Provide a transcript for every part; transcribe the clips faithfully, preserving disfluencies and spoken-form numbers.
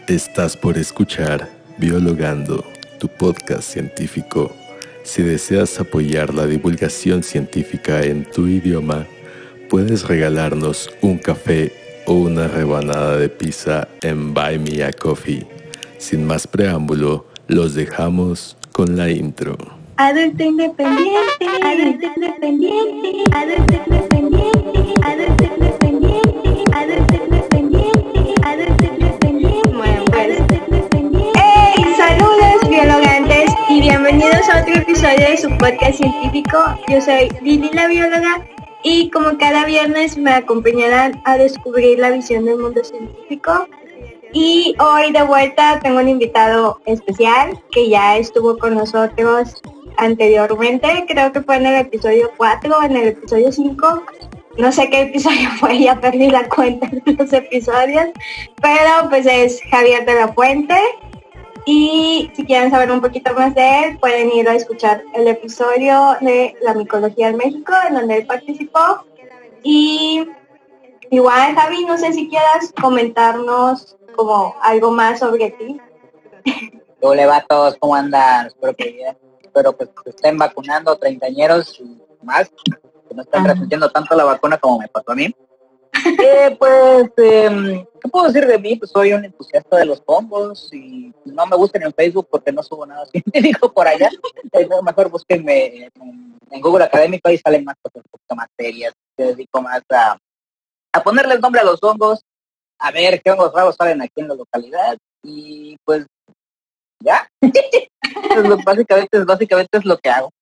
Estás por escuchar Biologando, tu podcast científico. Si deseas apoyar la divulgación científica en tu idioma, puedes regalarnos un café o una rebanada de pizza en Buy Me a Coffee. Sin más preámbulo, los dejamos con la intro. Adulto independiente, adulto independiente, adulto independiente, adulto independiente, adulto independiente, adulto independiente. Bueno, pues. ¡Hey! Saludos, biologantes, y bienvenidos a otro episodio de su podcast científico. Yo soy Lili, la bióloga, y como cada viernes me acompañarán a descubrir la visión del mundo científico. Y hoy de vuelta tengo un invitado especial que ya estuvo con nosotros anteriormente, creo que fue en el episodio cuatro, en el episodio cinco, no sé qué episodio fue, ya perdí la cuenta de los episodios, pero pues es Javier de la Fuente, y si quieren saber un poquito más de él, pueden ir a escuchar el episodio de la micología en México, en donde él participó. Y igual, Javi, no sé si quieras comentarnos como algo más sobre ti. Hola, vatos, ¿cómo andan? Espero que bien. Espero que se estén vacunando, treintañeros y más, que no estén resistiendo tanto la vacuna como me pasó a mí. Eh, pues, eh, ¿qué puedo decir de mí? Pues soy un entusiasta de los hongos y no me busquen en Facebook porque no subo nada científico por allá. Eh, mejor búsquenme en, en Google Académico, ahí salen más cosas, un poquito más serias. Me dedico más a, a ponerles nombre a los hongos, a ver qué hongos raros salen aquí en la localidad y pues ya. Pues, básicamente, básicamente es lo que hago.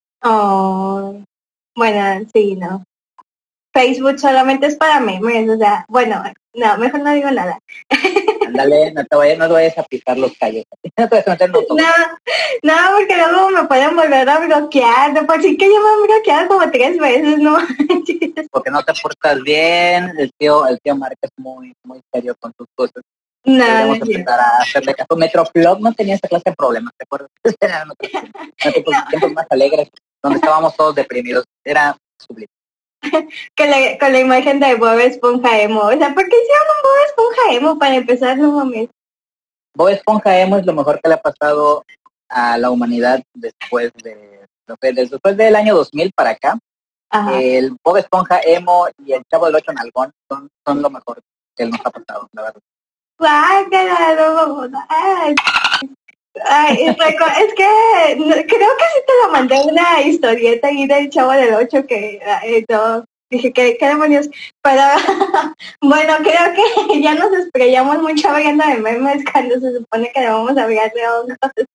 Oh, bueno, sí, no. Facebook solamente es para memes, o sea, bueno, no, mejor no digo nada. Ándale, no te vayas, no te vayas a pisar los callos. No te vayas a meter en todo. No, no, porque luego me pueden volver a bloquear, de por sí que yo me han bloqueado como tres veces, ¿no? Porque no te portas bien, el tío, el tío Marca es muy, muy serio con sus cosas. No, Debemos no empezar a hacerle caso. Metroflog no tenía esa clase de problemas, ¿te acuerdas? Eran otros tiempos, No. tiempos más alegres, donde estábamos todos deprimidos. Era sublime. Con la, con la imagen de Bob Esponja emo, o sea, ¿por qué hicieron un Bob Esponja emo para empezar? No mames. Bob Esponja emo es lo mejor que le ha pasado a la humanidad después de, después del año dos mil para acá. Ajá. El Bob Esponja emo y el Chavo del Ocho Nalgón son, son lo mejor que nos ha pasado, la verdad. Guácala, no, no, ay. Ay, es, es que no, creo que sí te lo mandé una historieta ahí del Chavo del Ocho que ay, no, dije que qué demonios, pero bueno, creo que ya nos estrellamos mucho hablando de memes cuando se supone que debemos hablar de hongos.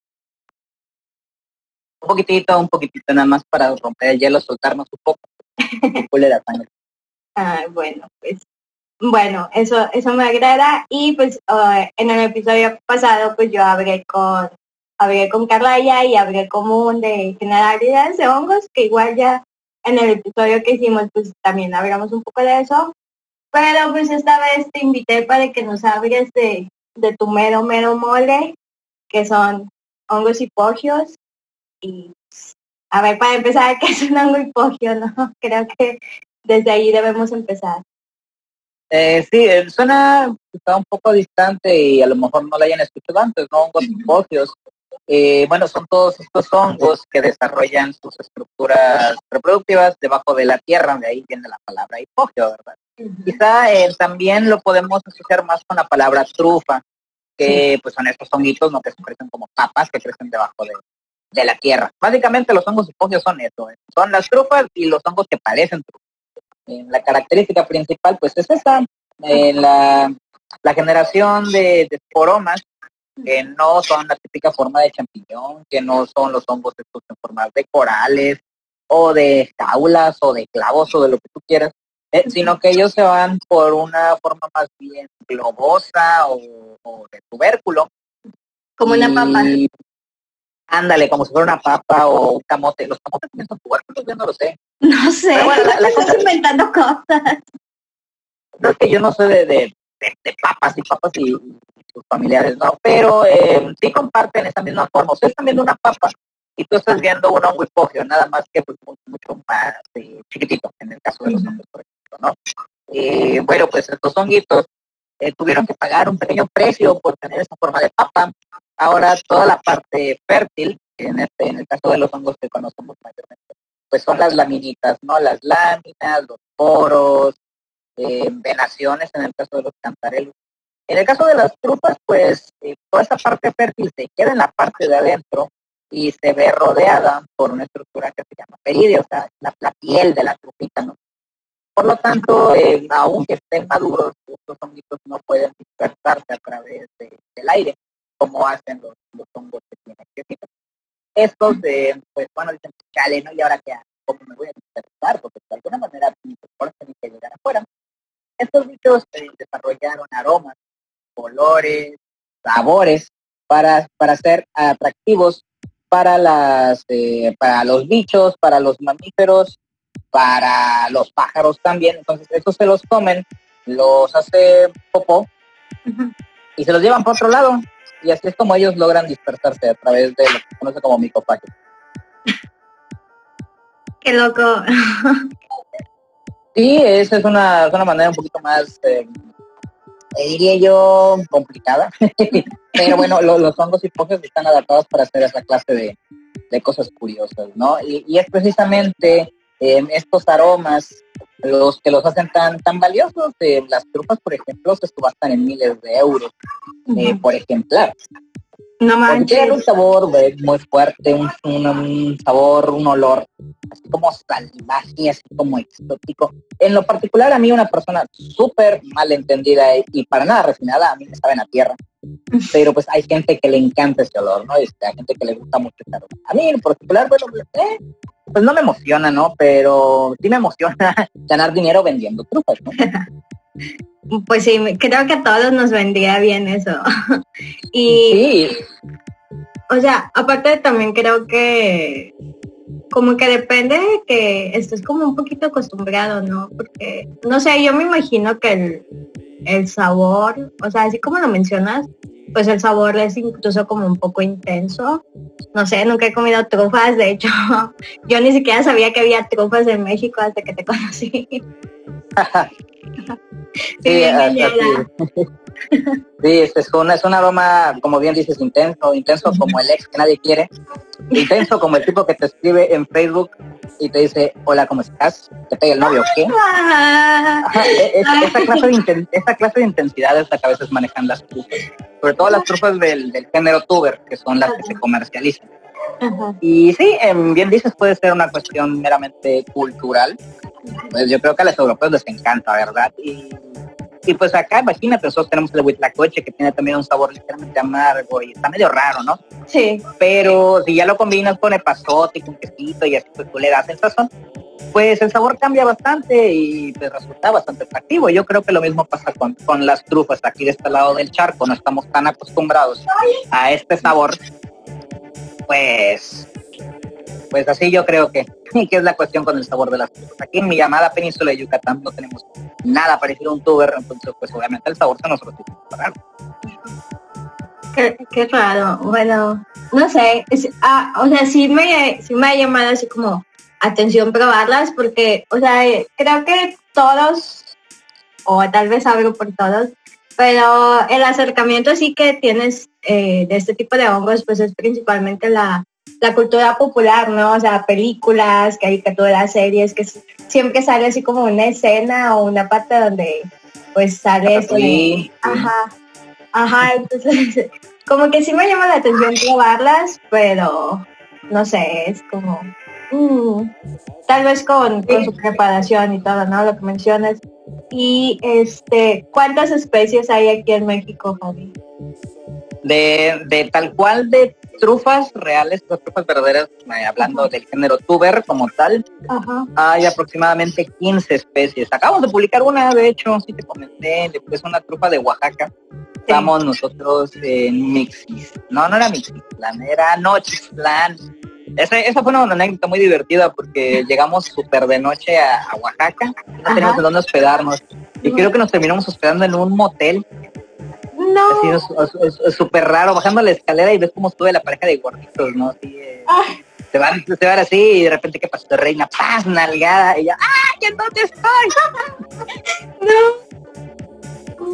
Un poquitito, un poquitito nada más para romper el hielo, soltarnos un poco. Pule la sangre. Ay, bueno, pues bueno, eso eso me agrada. Y pues uh, en el episodio pasado pues yo hablé con hablé con Carlaya y hablé común de generalidades de hongos, que igual ya en el episodio que hicimos pues también hablamos un poco de eso, pero pues esta vez te invité para que nos hables de, de tu mero mero mole, que son hongos hipogios. Y a ver, para empezar, ¿qué es un hongo hipogio? ¿No? Creo que desde ahí debemos empezar. Eh, sí, eh, suena, está un poco distante y a lo mejor no lo hayan escuchado antes, ¿no? Hongos hipogios. Eh, bueno, son todos estos hongos que desarrollan sus estructuras reproductivas debajo de la tierra, de ahí viene la palabra hipogio, ¿verdad? Uh-huh. Quizá eh, también lo podemos asociar más con la palabra trufa, que sí, pues son estos honguitos, ¿no? Que se parecen como papas que crecen debajo de, de la tierra. Básicamente los hongos hipogios son eso, ¿eh? Son las trufas y los hongos que parecen trufas. Eh, la característica principal pues es esa, eh, la, la generación de, de esporomas, que no son la típica forma de champiñón, que no son los hongos estos en forma de corales, o de jaulas, o de clavos, o de lo que tú quieras, eh, sino que ellos se van por una forma más bien globosa, o, o de tubérculo. Como y, una papa. Ándale, como si fuera una papa, o un camote. Los camotes también son tubérculos, yo no lo sé. No sé, pero bueno, la, la estás cosa inventando cosas. No es que yo no soy de, de, de, de papas y papas y, y sus familiares, ¿no? Pero eh, sí comparten esa misma forma. O sea, están viendo una papa y tú estás viendo un hongo hipogio, nada más que pues, mucho, mucho más eh, chiquitito, en el caso de los hongos, por ejemplo, ¿no? Eh, bueno, pues estos honguitos eh, tuvieron que pagar un pequeño precio por tener esa forma de papa. Ahora toda la parte fértil, en este, en el caso de los hongos que conocemos mayormente, pues son las laminitas, ¿no? Las láminas, los poros, eh, venaciones en el caso de los cantarelos. En el caso de las trufas, pues eh, toda esa parte fértil se queda en la parte de adentro y se ve rodeada por una estructura que se llama peridio, o sea, la, la piel de la trufita, ¿no? Por lo tanto, eh, aunque estén maduros, estos honguitos no pueden dispersarse a través de, del aire, como hacen los, los hongos que tienen que ser. Estos, eh, pues bueno, dicen, chale, ¿no? ¿Y ahora qué hago? ¿Cómo me voy a dispersar? Porque de alguna manera mis esporas tienen que llegar afuera. Estos bichos eh, desarrollaron aromas, colores, sabores, para, para ser atractivos para, las, eh, para los bichos, para los mamíferos, para los pájaros también. Entonces, estos se los comen, los hace popó uh-huh. y se los llevan por otro lado. Y así es como ellos logran dispersarse a través de lo que se conoce como micofagia. ¡Qué loco! Sí, esa es una, es una manera un poquito más, eh, diría yo, complicada. Pero bueno, lo, los hongos hipoges están adaptados para hacer esa clase de, de cosas curiosas, ¿no? Y, y es precisamente eh, estos aromas los que los hacen tan tan valiosos. Eh, las trufas, por ejemplo, se subastan en miles de euros eh, uh-huh. por ejemplar. No manches. Tiene un sabor eh, muy fuerte, un, un, un sabor, un olor así como salvaje, así como exótico. En lo particular, a mí, una persona súper malentendida y, y para nada refinada, a mí me saben a tierra. Pero pues hay gente que le encanta ese olor, ¿no? Este, hay gente que le gusta mucho ese olor. A mí en particular, bueno, eh, pues no me emociona, ¿no? Pero sí me emociona ganar dinero vendiendo trufas, ¿no? Pues sí, creo que a todos nos vendría bien eso. Y, sí. O sea, aparte también creo que como que depende de que estés como un poquito acostumbrado, ¿no? Porque, no sé, yo me imagino que el, el sabor, o sea, así como lo mencionas, pues el sabor es incluso como un poco intenso. No sé, nunca he comido trufas, de hecho, yo ni siquiera sabía que había trufas en México hasta que te conocí. Sí, así, sí, es una, es un aroma, como bien dices, intenso, intenso como el ex que nadie quiere, intenso como el tipo que te escribe en Facebook y te dice, hola, ¿cómo estás? ¿Te pega el novio o qué? Ajá, es, esa, clase de inten, esa clase de intensidad es la que a veces manejan las trufas, sobre todo las trufas del, del género tuber, que son las que se comercializan. Uh-huh. Y sí, eh, bien dices, puede ser una cuestión meramente cultural. Pues yo creo que a los europeos les encanta, ¿verdad? Y, y pues acá, imagínate, nosotros tenemos el huitlacoche, que tiene también un sabor ligeramente amargo y está medio raro, ¿no? Sí. Pero si ya lo combinas con epazote y con quesito y así, pues tú le das el sazón, pues el sabor cambia bastante y pues resulta bastante atractivo. Yo creo que lo mismo pasa con, con las trufas aquí de este lado del charco. No estamos tan acostumbrados a este sabor, pues... Pues así yo creo que, que es la cuestión con el sabor de las trufas. Aquí en mi llamada península de Yucatán no tenemos nada parecido a un tuber, entonces pues obviamente el sabor se nos resulta raro. Qué, qué raro, bueno, no sé, es, ah, o sea, sí me, sí me ha llamado así como atención probarlas, porque, o sea, creo que todos, o tal vez hablo por todos, pero el acercamiento sí que tienes eh, de este tipo de hongos, pues es principalmente la la cultura popular, ¿no? O sea, películas, caricaturas, series, que siempre sale así como una escena o una parte donde pues sale eso de... Ajá, ajá, entonces como que sí me llama la atención probarlas, pero no sé, es como... Mmm, tal vez con, con su preparación y todo, ¿no? Lo que mencionas. Y, este, ¿cuántas especies hay aquí en México, Javi? De, de tal cual de trufas reales, las trufas verdaderas, eh, hablando Ajá. del género tuber como tal, Ajá. hay aproximadamente quince especies. Acabamos de publicar una, de hecho, sí te comenté, es una trufa de Oaxaca. Sí. Estamos nosotros en Mixis. No, no era Mixistlán, era Nochixtlán. Esa, esa fue una anécdota muy divertida porque llegamos súper de noche a, a Oaxaca, no Ajá. teníamos de dónde hospedarnos. Y creo que nos terminamos hospedando en un motel. No. Así es, es, es súper raro, bajando la escalera y ves cómo sube la pareja de gorditos, ¿no? Así, eh, se van, se van así y de repente, ¿qué pasó? Reina, ¡paz! Nalgada. Y ya, ¡ah! ¿En dónde estoy? No.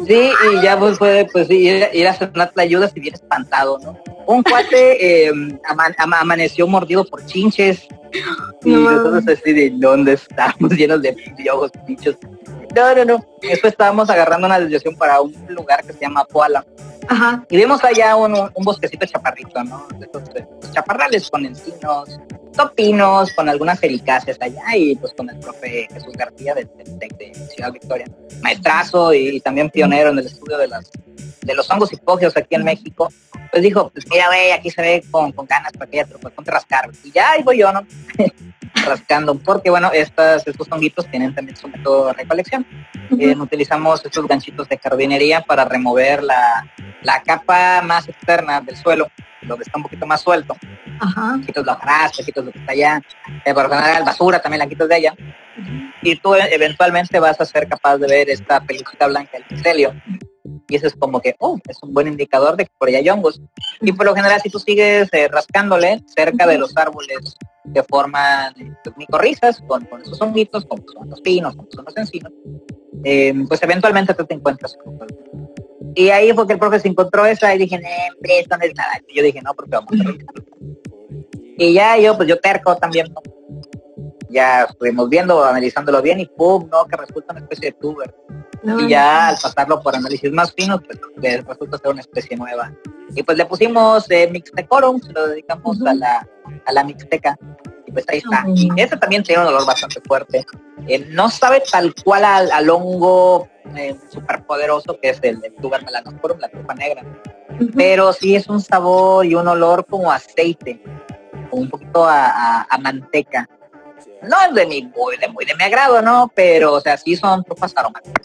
Sí, y ya pues fue, pues sí, ir, ir a hacer una ayudas y bien espantado, ¿no? Un cuate eh, ama- ama- amaneció mordido por chinches y No. nosotros así de ¿dónde estamos? Llenos de piojos, bichos. No, no, no. Después estábamos agarrando una desviación para un lugar que se llama Poala. Ajá. Y vimos allá un, un bosquecito chaparrito, ¿no? De esos, de esos chaparrales con encinos, topinos, con algunas ericáceas allá y pues con el profe Jesús García de, de, de- de Ciudad Victoria. Maestrazo y, y también pionero en el estudio de las de los hongos hipógeos aquí en México. Pues dijo, pues mira, güey, aquí se ve con, con ganas para que ya te lo puedes ponte a rascar. Y ya ahí voy yo, ¿no? Rascando, porque bueno, estas, estos honguitos tienen también su método de recolección. Eh, utilizamos estos ganchitos de jardinería para remover la, la capa más externa del suelo, donde está un poquito más suelto. Ajá. Quitas la hojarasca, quitas lo que está allá, eh, por lo general basura también la quitas de allá. Y tú eh, eventualmente vas a ser capaz de ver esta pelucita blanca del micelio. Y eso es como que, oh, es un buen indicador de que por allá hay hongos. Y por lo general, si tú sigues eh, rascándole cerca de los árboles que forman eh, pues, micorrizas con, con esos honguitos, como son los pinos, como son los encinos, eh, pues eventualmente tú te encuentras con todo. Y ahí fue que el profe se encontró esa y dije, no, esto no es nada. Y yo dije, no, porque vamos a revisarlo. Y ya yo, pues yo terco también, ¿no? Ya estuvimos viendo, analizándolo bien y pum, no, que resulta una especie de tuber. No, Y ya al pasarlo por análisis más finos, pues le resulta ser una especie nueva. Y pues le pusimos eh, Mixtecorum, se lo dedicamos Ujú. a la a la mixteca. Y pues ahí está. Ujú. Y ese también tiene un olor bastante fuerte. Eh, no sabe tal cual al, al hongo eh, superpoderoso que es el, el tuber melanosporum, la trufa negra. Ujú. Pero sí es un sabor y un olor como aceite, como un poquito a, a, a manteca. No es de mi, muy, de, muy de mi agrado, ¿no? Pero, o sea, sí son trufas aromáticas.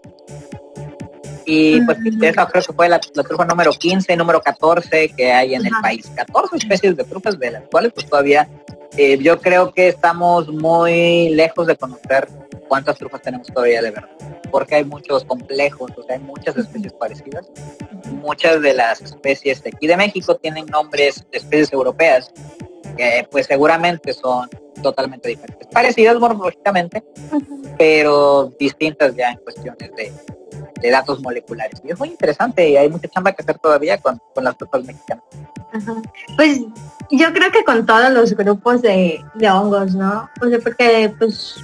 Y pues Mm. esa creo que fue la, la trufa número quince, número catorce que hay en Ajá. el país. catorce especies de trufas, de las cuales pues todavía eh, yo creo que estamos muy lejos de conocer cuántas trufas tenemos todavía de verdad. Porque hay muchos complejos, o sea, hay muchas especies parecidas. Muchas de las especies de aquí de México tienen nombres de especies europeas, que pues seguramente son totalmente diferentes. Parecidas morfológicamente, pero distintas ya en cuestiones de, de datos moleculares. Y es muy interesante y hay mucha chamba que hacer todavía con, con las trufas mexicanas. Ajá. Pues yo creo que con todos los grupos de, de hongos, ¿no? O sea, porque pues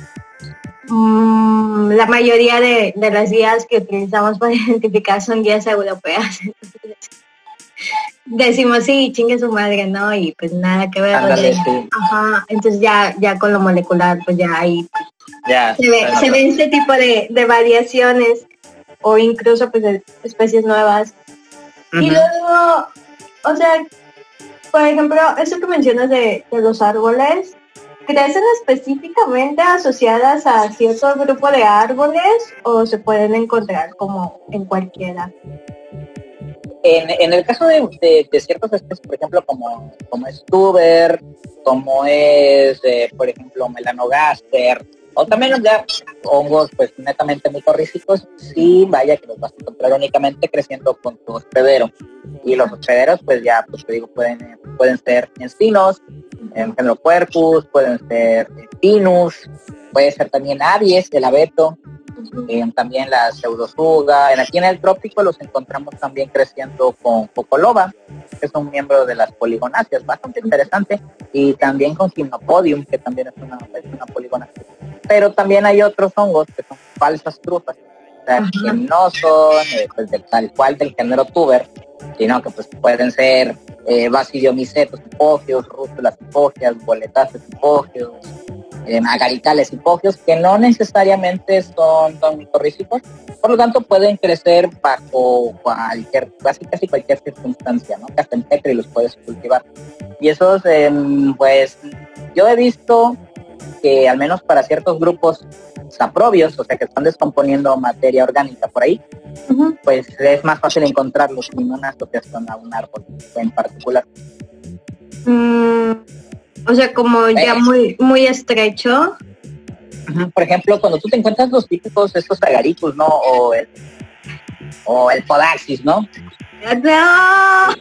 mm, la mayoría de, de las guías que utilizamos para identificar son guías europeas. Entonces, decimos, sí, chingue su madre, ¿no? Y pues nada que ver. Ándale, o sea, sí. Ajá, entonces ya, ya con lo molecular, pues ya ahí Ya, se ve, bueno, se ve este tipo de, de variaciones o incluso pues de especies nuevas. Y ujú. luego, o sea, por ejemplo, eso que mencionas de, de los árboles, ¿crecen específicamente asociadas a cierto grupo de árboles o se pueden encontrar como en cualquiera? En, en el caso de, de, de ciertas especies, por ejemplo, como, como es tuber, como es, eh, por ejemplo, melanogaster, o también ya hongos pues netamente micorrízicos, sí, vaya que los vas a encontrar únicamente creciendo con tu hospedero. Y los hospederos, pues ya, pues te digo, pueden, pueden ser encinos, en género Quercus, pueden ser eh, pinus, puede ser también abies, el abeto, eh, también la pseudosuga. En, aquí en el trópico los encontramos también creciendo con Cocoloba, que es un miembro de las poligonáceas, bastante interesante, y también con Gymnopodium, que también es una, es una poligonácea. Pero también hay otros hongos que son falsas trufas, o sea, que no son eh, pues, del, tal cual del género tuber, sino que pues pueden ser eh, basidiomicetos hipógeos, rústulas hipógeas, boletáceos hipógeos, eh, agaritales hipógeos, que no necesariamente son, son micorrízicos, por lo tanto pueden crecer bajo cualquier, casi, casi cualquier circunstancia, ¿no? Que hasta en petri los puedes cultivar. Y esos, eh, pues, yo he visto que al menos para ciertos grupos saprobios, o sea, que están descomponiendo materia orgánica por ahí, Uh-huh. pues es más fácil encontrarlos sin una asociación a un árbol en particular. Mm, o sea, como ya Eh. muy muy estrecho. Por ejemplo, cuando tú te encuentras los típicos estos agaricus, ¿no? O el, o el podaxis, ¿no? ¡No!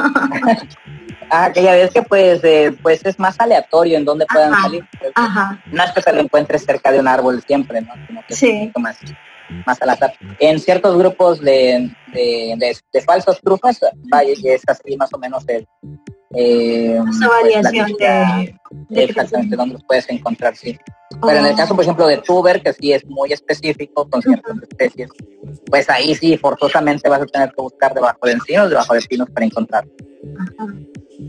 Ah, que ya ves que pues, eh, pues es más aleatorio en dónde puedan Ajá. salir. Pues, Ajá. no es que te lo encuentres cerca de un árbol siempre, ¿no? Sino que Sí. es un poquito más, más al azar. En ciertos grupos de, de, de, de falsas trufas, vaya, es así más o menos el, eh, Esa pues, la variación lista, de, de exactamente donde los puedes encontrar, sí. Oh. Pero en el caso, por ejemplo, de tuber, que sí es muy específico con ciertas uh-huh. especies, pues ahí sí, forzosamente vas a tener que buscar debajo de encinos, debajo de pinos para encontrar. Uh-huh.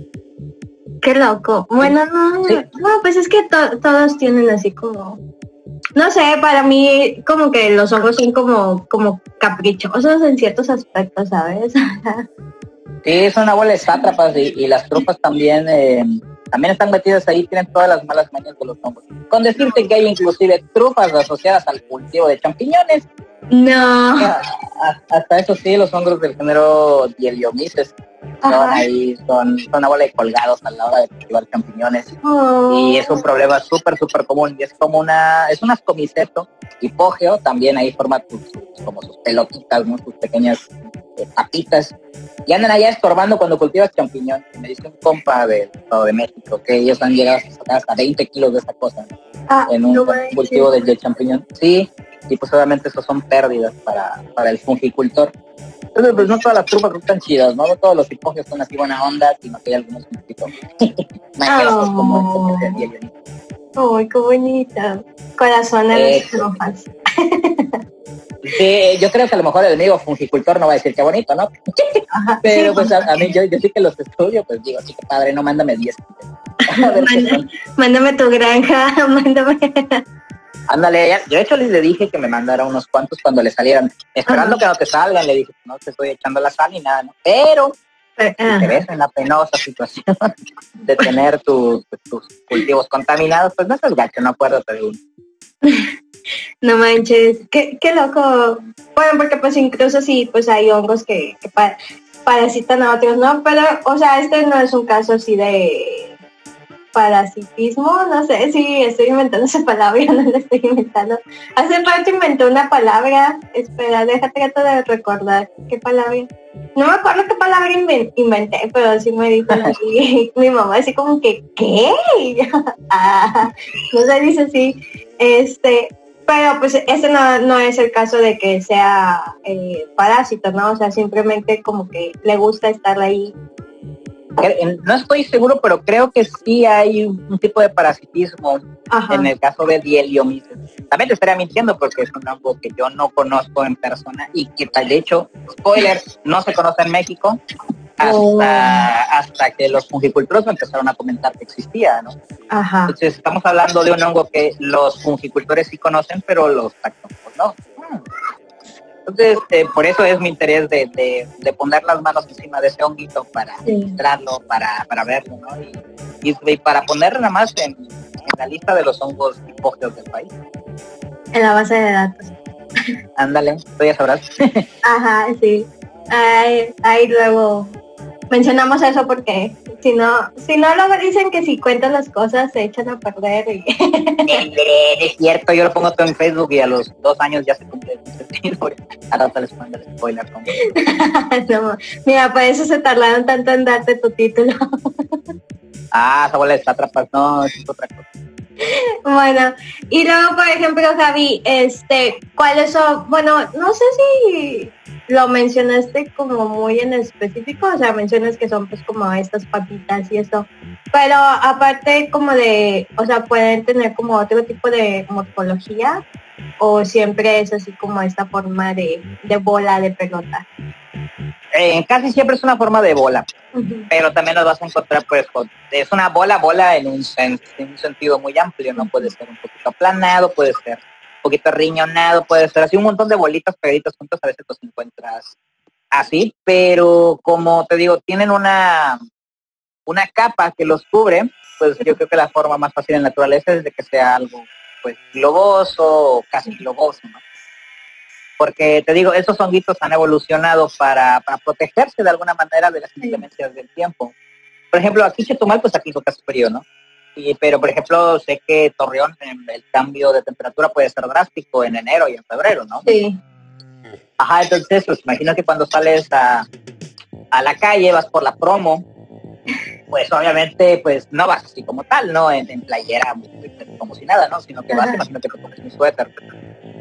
Qué loco. Bueno, no, sí. no pues es que to- todos tienen así como, no sé, para mí como que los hongos son como, como caprichosos en ciertos aspectos, ¿sabes? Sí, es una bola de sátrapas y, y las trufas también, eh, también están metidas ahí, tienen todas las malas mañas de los hongos. Con decirte que hay inclusive trufas asociadas al cultivo de champiñones. No. Hasta eso sí, los hongos del género Dieliomices son Ajá. ahí, son, son una bola de colgados a la hora de cultivar champiñones. Oh. Y es un problema súper, súper común. Y es como una, es un ascomiceto hipógeo, también ahí forma tus, como sus pelotitas, ¿no? Sus pequeñas eh, papitas. Y andan allá estorbando cuando cultivas champiñón. Me dice un compa de, de México que ellos han llegado a sacar hasta veinte kilos de esta cosa, ¿no? ah, en un no cultivo de, de champiñón. Sí, y pues obviamente eso son pérdidas para, para el fungicultor. Entonces, pues no todas las trufas están chidas, ¿no? No todos los hipógeos son así buena onda, sino que hay algunos un poquito mañosos oh. como este que se ¡Ay, oh, qué bonita! Corazón de eh, las trufas. Sí, yo creo que a lo mejor el amigo fungicultor no va a decir qué bonito, ¿no? Ajá, pero sí, pues a, a mí, yo, yo sí que los estudio, pues digo, sí que padre, no, mándame diez. Manda, mándame tu granja, mándame... Ándale, ya, yo de hecho le dije que me mandara unos cuantos cuando le salieran, esperando uh-huh. que no te salgan, le dije, no te estoy echando la sal ni nada, ¿no? Pero, uh-huh. si te ves en la penosa situación de tener tus, tus cultivos contaminados, pues no seas gacho, no acuérdate de uno. No manches, qué, qué loco. Bueno, porque pues incluso sí, pues hay hongos que, que pa- parasitan a otros, ¿no? Pero, o sea, este no es un caso así de... parasitismo, no sé si estoy inventando esa palabra, no la estoy inventando. Hace rato inventé una palabra, espera, deja, trato de recordar qué palabra. No me acuerdo qué palabra inven- inventé, pero sí me dijo así, mi mamá así como que, ¿qué? ah, no se dice así, este, pero pues este no, no es el caso de que sea eh, parásito, ¿no? O sea, simplemente como que le gusta estar ahí. No estoy seguro, pero creo que sí hay un tipo de parasitismo. Ajá. En el caso de Dieliomices. También te estaría mintiendo porque es un hongo que yo no conozco en persona y que tal de hecho, spoiler, no se conoce en México hasta, oh. hasta que los fungicultores empezaron a comentar que existía, ¿no? Ajá. Entonces estamos hablando de un hongo que los fungicultores sí conocen, pero los tactófagos no. Hmm. Entonces, eh, por eso es mi interés de, de, de poner las manos encima de ese honguito para registrarlo, sí. para, para verlo, ¿no? Y, y, y para ponerlo nada más en, en la lista de los hongos hipógeos del país. En la base de datos. Ándale, tú ya sabrás. Ajá, sí. Ahí, ahí luego mencionamos eso porque si no, si no luego dicen que si cuentas las cosas se echan a perder. Y... es cierto, yo lo pongo todo en Facebook y a los dos años ya se cumple el ahora te les pongo el spoiler. No, mira, por eso se tardaron tanto en darte tu título. Ah, esa bola está atrapada, no, es otra cosa. Bueno, y luego, por ejemplo, Javi, este, ¿cuáles son? Bueno, no sé si lo mencionaste como muy en específico, o sea, mencionas que son pues como estas patitas y eso, pero aparte como de, o sea, pueden tener como otro tipo de morfología o siempre es así como esta forma de, de bola, de pelota. Eh, casi siempre es una forma de bola, uh-huh. pero también nos vas a encontrar pues con, es una bola, bola en un, en, en un sentido muy amplio, ¿no? Puede ser un poquito aplanado, puede ser un poquito riñonado, puede ser así un montón de bolitas pegaditas juntas, a veces los encuentras así, pero como te digo, tienen una, una capa que los cubre, pues yo creo que la forma más fácil en la naturaleza es de que sea algo pues globoso o casi globoso, ¿no? Porque te digo, esos honguitos han evolucionado para, para protegerse de alguna manera de las inclemencias del tiempo. Por ejemplo, aquí Chetumal, pues aquí toca frío, ¿no? Y, pero, por ejemplo, sé que Torreón, el cambio de temperatura puede ser drástico en enero y en febrero, ¿no? Sí. Ajá, entonces, pues imagino que cuando sales a, a la calle, vas por la promo, pues obviamente, pues no vas así como tal, ¿no? En, en playera, como si nada, ¿no? Sino que vas, imagino que te pones un suéter.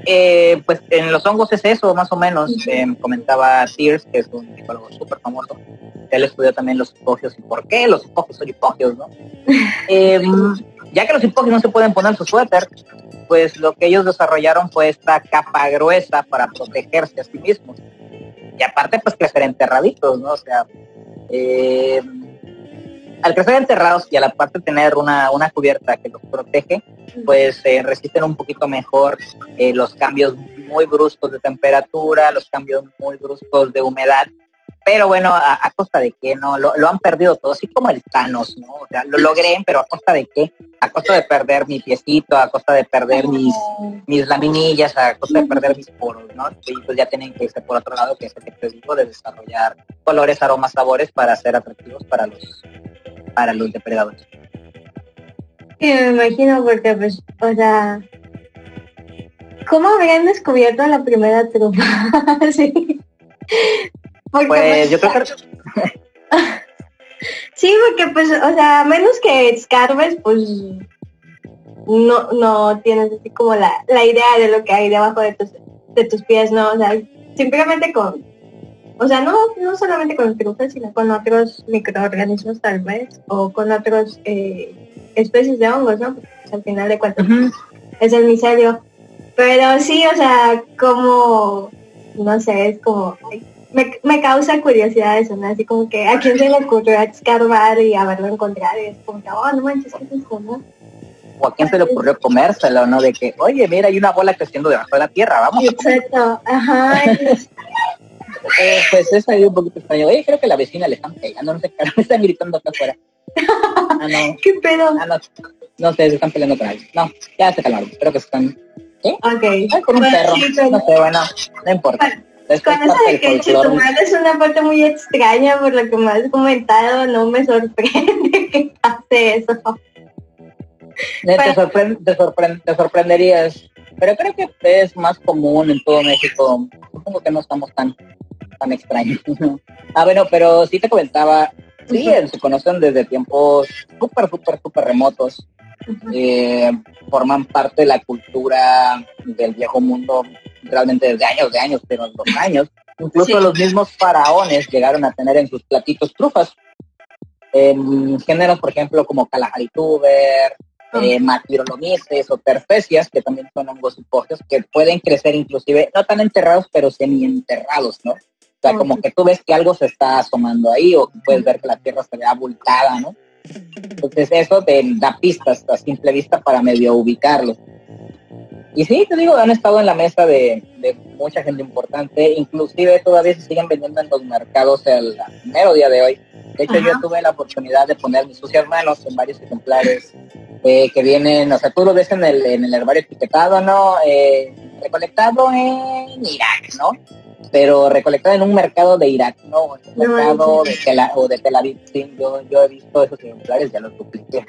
Eh, pues en los hongos es eso, más o menos. Eh, comentaba Sears, que es un psicólogo súper famoso. Él estudió también los hipogios y por qué los hipogios son hipogios, ¿no? Eh, ya que los hipogios no se pueden poner su suéter, pues lo que ellos desarrollaron fue esta capa gruesa para protegerse a sí mismos. Y aparte, pues crecer enterraditos, ¿no? O sea, eh, al crecer enterrados y a la parte de tener una, una cubierta que los protege, pues eh, resisten un poquito mejor eh, los cambios muy bruscos de temperatura, los cambios muy bruscos de humedad. Pero bueno, a, a costa de qué, ¿no? Lo, lo han perdido todo, así como el Thanos, ¿no? O sea, lo logré, pero a costa de qué? A costa de perder mi piecito, a costa de perder mis, mis laminillas, a costa de perder mis poros, ¿no? Y pues ya tienen que irse por otro lado, que es el que te digo, de desarrollar colores, aromas, sabores para ser atractivos para los, para los depredadores. Sí, me imagino, porque pues, o sea, ¿cómo habrían descubierto la primera trufa? Sí. Porque, pues yo creo que... sí, porque pues, o sea, a menos que escarbes, pues no, no tienes así como la, la idea de lo que hay debajo de tus, de tus pies, ¿no? O sea, simplemente con, o sea, no, no solamente con trufas, sino con otros microorganismos tal vez, o con otros eh, especies de hongos, ¿no? Porque pues, al final de cuentas uh-huh. es el micelio. Pero sí, o sea, como, no sé, es como... Me, me causa curiosidad eso, ¿no? Así como que a quién se le ocurrió escarbar y haberlo encontrado y es como que, oh, no manches, ¿qué es eso, no? O a quién se le ocurrió comérselo, ¿no? De que, oye, mira, hay una bola creciendo debajo de la tierra, vamos. Exacto, ajá. eh, pues es ahí un poquito extraño. Oye, creo que la vecina le están pegando, no sé, me están gritando acá afuera. Ah, no. ¿Qué pedo? Ah, no, no sé, se están peleando con alguien. No, ya se calmaron, creo que se están... ¿Qué? Ok. Ay, con un bueno, perro, sí, con... no sé, bueno, no importa. Bueno. Con eso de que Chetumal es una parte muy extraña por lo que me has comentado, no me sorprende que pase eso. Te, Pero... sorprende, te, sorprende, te sorprenderías, pero creo que es más común en todo México. Supongo que no estamos tan tan extraños. Ah, bueno, pero sí te comentaba, sí, uh-huh. se conocen desde tiempos súper, súper, súper remotos. Uh-huh. Eh, forman parte de la cultura del viejo mundo realmente desde años de años, pero en los años, incluso sí. los mismos faraones llegaron a tener en sus platitos trufas. En géneros, por ejemplo, como Calajarituber, uh-huh. eh, Macrolomices o Terfesias, que también son hongos hipogios, que pueden crecer inclusive, no tan enterrados, pero semi-enterrados, ¿no? O sea, uh-huh. como que tú ves que algo se está asomando ahí, o puedes ver que la tierra se ve abultada, ¿no? Entonces eso te da pistas a simple vista para medio ubicarlos. Y sí, te digo, han estado en la mesa de, de mucha gente importante, inclusive todavía se siguen vendiendo en los mercados el mero día de hoy. De hecho, Ajá. yo tuve la oportunidad de poner mis sucias manos en varios ejemplares eh, que vienen, o sea, tú lo ves en el, en el herbario etiquetado, ¿no? Eh, recolectado en Irak, ¿no? Pero recolectado en un mercado de Irak, ¿no? Un mercado no, de Tel, o de Tel Aviv, sí, yo, yo he visto esos ejemplares, ya los dupliqué,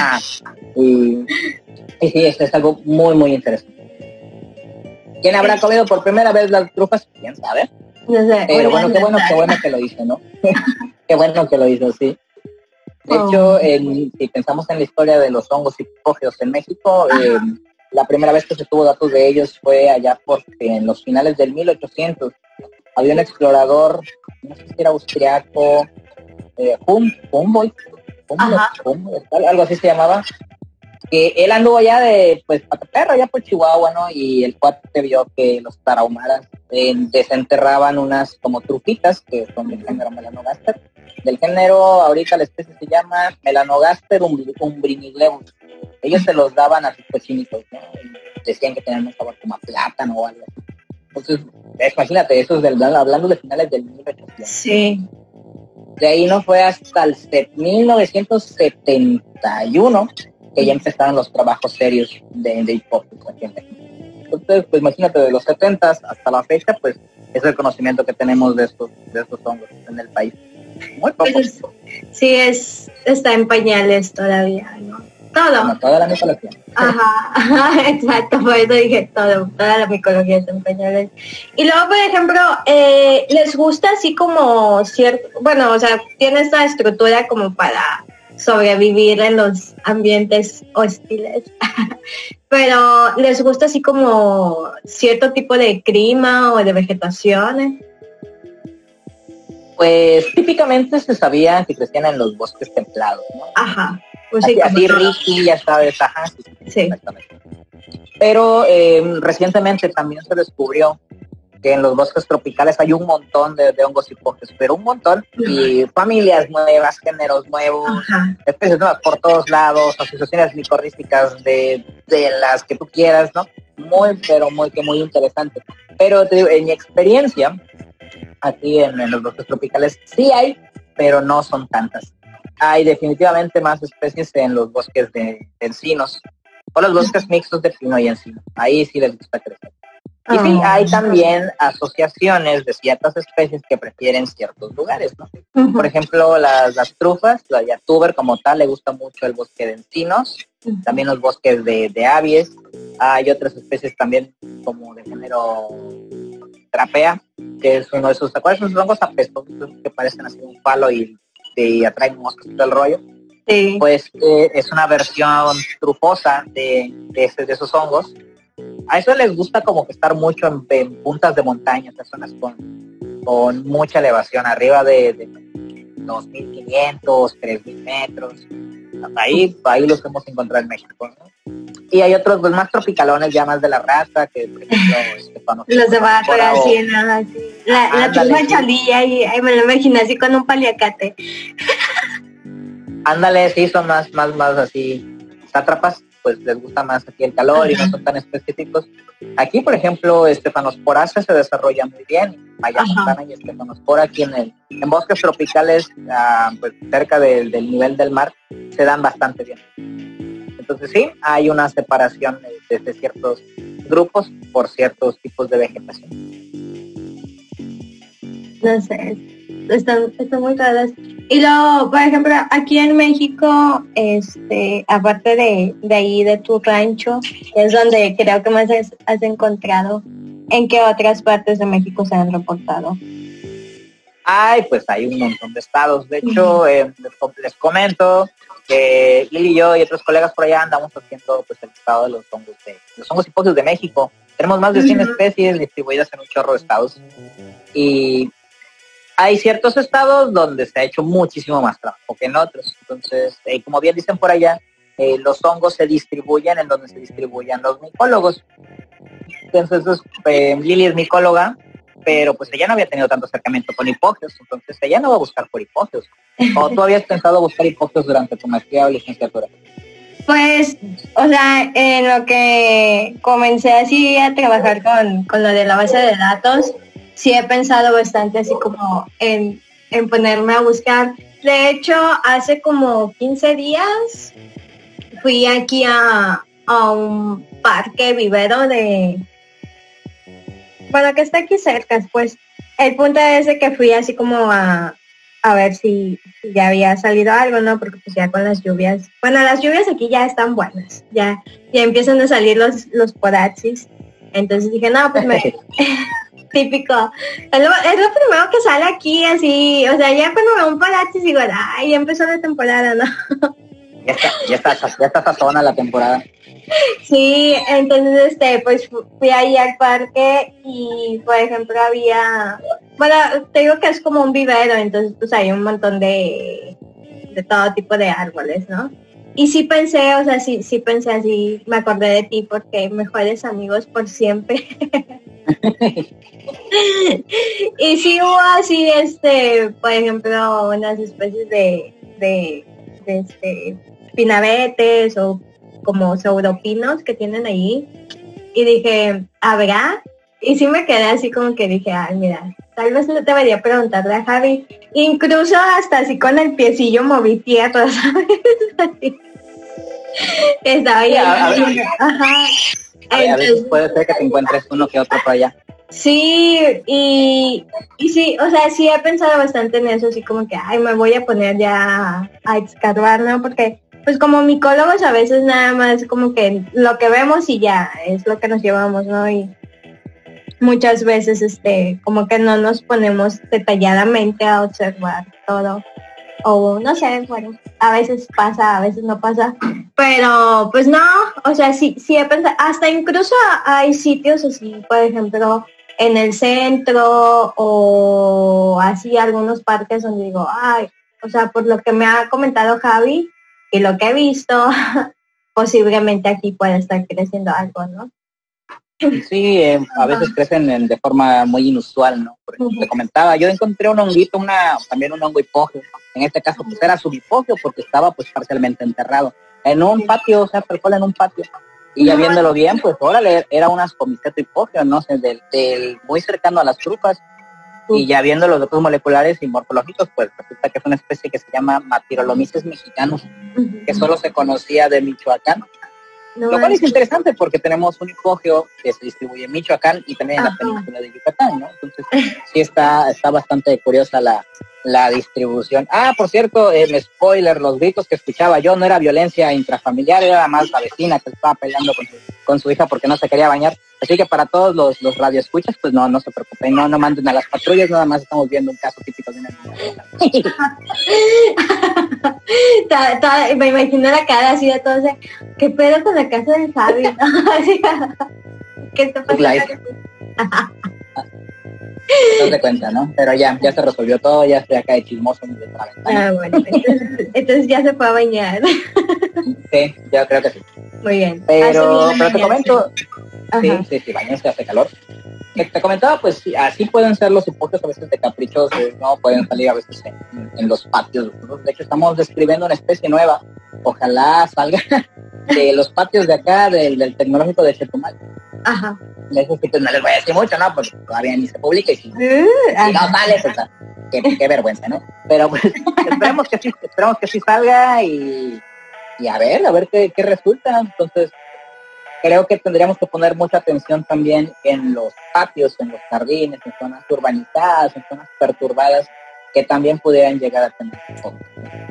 y, y sí, esto es algo muy, muy interesante. ¿Quién habrá comido por primera vez las trufas? ¿Quién sabe? No sé. Pero bueno, qué bueno, qué bueno que lo hizo, ¿no? Qué bueno que lo hizo, sí. De oh. hecho, en, si pensamos en la historia de los hongos hipogios en México, eh, la primera vez que se tuvo datos de ellos fue allá porque en los finales del mil ochocientos había un explorador, no sé si era austriaco, eh, Hum, Humboldt, Humboldt, Humboldt, algo así se llamaba, que él anduvo allá de, pues, Pataperro, allá por Chihuahua, ¿no? Y el cuate vio que los tarahumaras eh, desenterraban unas como trufitas, que son del género Melanogaster. Del género, ahorita la especie se llama Melanogaster umbrinigleus. Ellos se los daban a sus cochinitos, ¿no? Y decían que tenían un sabor como a plátano o algo así. Entonces, imagínate, eso es del, hablando de finales del mil ochocientos. Sí. De ahí no fue hasta el mil novecientos setenta y uno que ya empezaron los trabajos serios de, de hipófilos aquí en México. Entonces, pues imagínate, de los setentas hasta la fecha, pues es el conocimiento que tenemos de estos, de estos hongos en el país. Muy poco. Pues, sí, es, está en pañales todavía, ¿no? Todo. Bueno, toda la micología. Ajá, ajá, exacto, por eso dije todo, toda la micología está en pañales. Y luego, por ejemplo, eh, ¿les gusta así como cierto, bueno, o sea, tiene esta estructura como para sobrevivir en los ambientes hostiles. Pero les gusta así como cierto tipo de clima o de vegetación. Pues típicamente se sabía que crecían en los bosques templados, ¿no? Ajá. Pues así, sí, así Ricky, ya sabes, ajá. Sí, sí. Exactamente. Pero eh, recientemente también se descubrió que en los bosques tropicales hay un montón de, de hongos hipógeos, pero un montón, y familias nuevas, géneros nuevos, ajá, especies nuevas por todos lados, asociaciones micorrísticas de, de las que tú quieras, ¿no? Muy, pero muy, que muy interesante. Pero te digo, en mi experiencia, aquí en, en los bosques tropicales sí hay, pero no son tantas. Hay definitivamente más especies en los bosques de, de encinos, o los bosques mixtos de pino y encino. Ahí sí les gusta crecer. Y sí, hay también asociaciones de ciertas especies que prefieren ciertos lugares, ¿no? Uh-huh. Por ejemplo, las, las trufas, la yatuber como tal, le gusta mucho el bosque de encinos, uh-huh, también los bosques de, de abies. Hay otras especies también como de género trapea, que es uno de esos, ¿te acuerdas? Esos hongos apestosos que parecen así un palo y, y atraen moscas y todo el rollo. Sí. Pues eh, es una versión trufosa de, de, ese, de esos hongos. A eso les gusta como que estar mucho en, en puntas de montaña, en zonas con, con mucha elevación, arriba de, de dos mil quinientos, tres mil metros. Ahí, ahí los hemos encontrado en México, ¿no? Y hay otros pues, más tropicalones, ya más de la raza, que por ejemplo... Este, los de Bácara, sí, nada, sí. La, la trufa cholilla, y ahí me lo imagino así con un paliacate. Ándale, sí, son más, más, más así, sátrapas, pues les gusta más aquí el calor. Ajá. Y no son tan específicos. Aquí, por ejemplo, Stephanospora se desarrolla muy bien, Maya montana y Stephanospora aquí en el, en bosques tropicales, uh, pues cerca de, del nivel del mar, se dan bastante bien. Entonces sí, hay una separación de, de ciertos grupos por ciertos tipos de vegetación. No sé, están, están muy raras. Y luego, por ejemplo, aquí en México, este, aparte de, de ahí de tu rancho, es donde creo que más has, has encontrado, ¿en qué otras partes de México se han reportado? Ay, pues hay un montón de estados. De hecho, eh, les, les comento que él y yo y otros colegas por allá andamos haciendo pues el estado de los hongos de los hongos hipógeos de México. Tenemos más de cien especies distribuidas en un chorro de estados. Y hay ciertos estados donde se ha hecho muchísimo más trabajo que en otros. Entonces, eh, como bien dicen por allá, eh, los hongos se distribuyen en donde se distribuyen los micólogos. Entonces, eh, Lili es micóloga, pero pues ella no había tenido tanto acercamiento con hipógeos, entonces ella no va a buscar por hipógeos. ¿O tú habías pensado buscar hipógeos durante tu maestría o licenciatura? Pues, o sea, en lo que comencé así a trabajar con, con lo de la base de datos, sí he pensado bastante así como en, en ponerme a buscar. De hecho, hace como quince días fui aquí a, a un parque vivero de... Bueno, que está aquí cerca, pues. El punto es de que fui así como a, a ver si, si ya había salido algo, ¿no? Porque pues ya con las lluvias... Bueno, las lluvias aquí ya están buenas. Ya, ya empiezan a salir los, los podaxis. Entonces dije, no, pues me... Típico. Es lo, es lo primero que sale aquí, así, o sea, ya cuando veo un podaxis digo, ay, ya empezó la temporada, ¿no? Ya está, ya está, ya está sazona la temporada. Sí, entonces, este, pues fui ahí al parque y, por ejemplo, había, bueno, te digo que es como un vivero, entonces, pues hay un montón de, de todo tipo de árboles, ¿no? Y sí pensé, o sea, sí, sí pensé así, me acordé de ti porque mejores amigos por siempre. Y sí hubo así, este, por ejemplo, unas especies de, de, de este, pinabetes o como sauropinos que tienen ahí. Y dije, ¿habrá? Y sí me quedé así como que dije, ay, mira, tal vez le debería preguntarle a Javi. Incluso hasta así con el piecillo moví tierra, ¿sabes? Así. Estaba ahí. A, a, ver, ajá. A, ver, a veces puede ser que te encuentres uno que otro por allá. Sí, y, y sí, o sea, sí he pensado bastante en eso, así como que, ay, me voy a poner ya a escarbar, ¿no? Porque, pues como micólogos a veces nada más como que lo que vemos y ya, es lo que nos llevamos, ¿no? Y muchas veces, este, como que no nos ponemos detalladamente a observar todo. o no sé, bueno, a veces pasa, a veces no pasa, pero pues no, o sea, sí, sí he pensado, hasta incluso hay sitios así, por ejemplo, en el centro o así algunos parques donde digo, ay, o sea, por lo que me ha comentado Javi y lo que he visto, posiblemente aquí pueda estar creciendo algo, ¿no? Sí, eh, a veces crecen en- de forma muy inusual, ¿no? Por ejemplo, Ujú. le comentaba, yo encontré un honguito, una, también un hongo hipógeo. En este caso, pues era subhipógeo porque estaba pues parcialmente enterrado en un patio, o sea, tal cual en un patio. Y ya viéndolo bien, pues órale, era un ascomiceto hipógeo, ¿no? O sea, del, del muy cercano a las trufas. Y ya viendo los datos moleculares y morfológicos, pues resulta que es una especie que se llama Matirolomyces mexicanos, que solo se conocía de Michoacán. No, Lo cual es es- interesante porque tenemos un hipogeo que se distribuye en Michoacán y también en la Ajá. península de Yucatán, ¿no? Entonces, sí está, está bastante curiosa la, la distribución. Ah, por cierto, eh, me spoiler, los gritos que escuchaba yo no era violencia intrafamiliar, era más la vecina que estaba peleando con su, con su hija porque no se quería bañar. Así que para todos los, los radioescuchas, pues no, no se preocupen, no, no manden a las patrullas, nada más estamos viendo un caso típico de una niña. Ta- ta- me imagino la cara así de todos, de, ¿qué pedo con la casa del Javi? ¿no? Así, ¿qué está Bug pasando? life. No se cuenta, ¿no? Pero ya, ya se resolvió todo, ya estoy acá de chismoso en la ventana. Ah, bueno, entonces, entonces ya se fue a bañar. Sí, yo creo que sí. Muy bien. Pero, Hace bien pero te bañarse. comento, sí, Ajá. sí, sí, bañarse hace calor. Que te comentaba, pues sí, así pueden ser los hipótesis a veces de caprichos, eh, no pueden salir a veces en, en los patios. Nosotros, de hecho, estamos describiendo una especie nueva. Ojalá salga de los patios de acá, del, del tecnológico de Chetumal. Ajá. Eso sí, pues no les voy a decir mucho, ¿no? Porque todavía ni se publica y si, Uh, si no ajá. sale, pues ah, qué, qué vergüenza, ¿no? Pero pues esperemos que sí, esperemos que sí salga y, y a ver, a ver qué, qué resulta. Entonces, creo que tendríamos que poner mucha atención también en los patios, en los jardines, en zonas urbanizadas, en zonas perturbadas, que también pudieran llegar a tener hongos.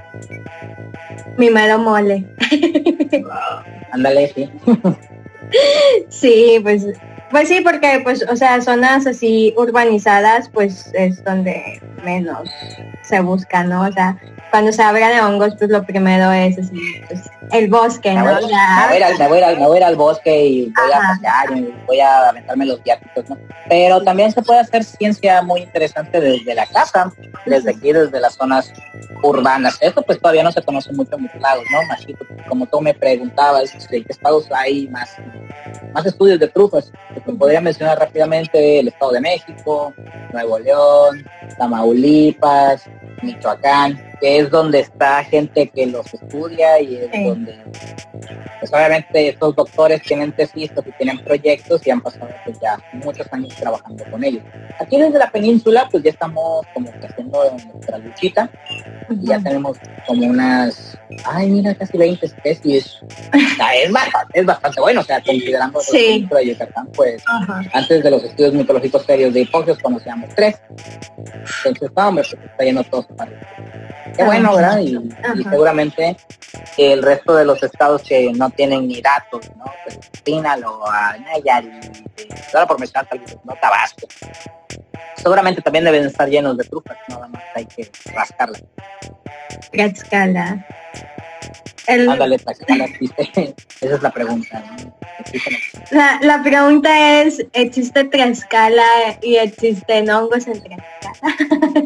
Mi mero mole. Ándale, sí. Sí, pues, pues sí, porque pues, o sea, zonas así urbanizadas, pues es donde menos se busca, ¿no? O sea, cuando se habla de hongos, pues lo primero es así, pues, el bosque, Me ¿no? voy, Ya- me voy a ir al- me voy a ir al- me voy a ir al bosque y voy a Ajá. pasear y voy a aventarme los viáticos, ¿no? Pero también se puede hacer ciencia muy interesante desde la casa, desde aquí, desde las zonas urbanas. Esto pues todavía no se conoce mucho en muchos lados, ¿no? Machito, como tú me preguntabas, ¿en qué estados hay más, más estudios de trufas? Te podría mencionar rápidamente el Estado de México, Nuevo León, Tamaulipas, Michoacán, que es donde está gente que los estudia y es Sí. donde, pues obviamente estos doctores tienen tesis y tienen proyectos y han pasado pues ya muchos años trabajando con ellos. Aquí desde la península pues ya estamos como que haciendo nuestra luchita y ya tenemos como unas, ay mira, casi veinte especies. O sea, es bastante, es bastante bueno, o sea, considerando Sí. la península de Yucatán, pues Ajá. antes de los estudios mitológicos serios de hipógeos conocíamos tres. Entonces, no, hombre, pues está yendo todo para qué bueno, ¿verdad? Y, y Ajá. seguramente el resto de los estados que no tienen ni datos, ¿no? Pues Sinaloa, Nayarit, ahora por mencionar tal vez, no Tabasco. Seguramente también deben estar llenos de trufas, nada más hay que rascarlas. Tlaxcala. El- Ándale, Tlaxcala existe. Esa es la pregunta, ¿no? ¿Existe o no existe? la, la pregunta es, ¿existe Tlaxcala y existen hongos en Tlaxcala?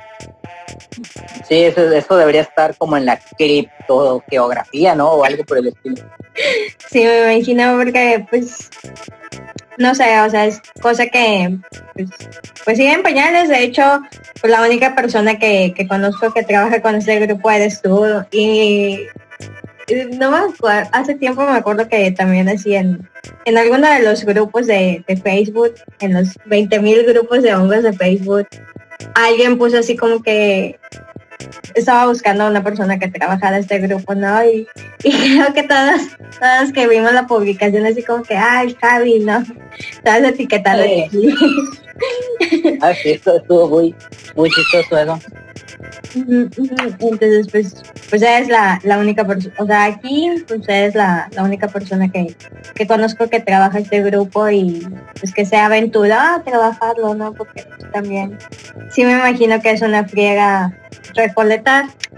Sí, eso, eso debería estar como en la criptogeografía, ¿no? O algo por el estilo. Sí, me imagino porque, pues, no sé, o sea, es cosa que, pues, pues siguen pañales. De hecho, pues la única persona que, que conozco que trabaja con este grupo eres tú. Y y no me acuerdo, hace tiempo me acuerdo que también así en, en alguno de los grupos de, de Facebook, en los veinte mil grupos de hongos de Facebook, alguien puso así como que estaba buscando a una persona que trabajara en este grupo, ¿no? Y, y creo que todas, todas que vimos la publicación así como que, ay, Javi, ¿no? Todas etiquetadas. Sí. Ah, sí, esto estuvo muy, muy chistoso eso. Ujú, ujú. Entonces, pues, pues ella es la, la única persona, o sea, aquí, pues ella es la, la única persona que, que conozco que trabaja este grupo y pues que se aventura a trabajarlo, ¿no? Porque pues, también, sí me imagino que es una friega recolectar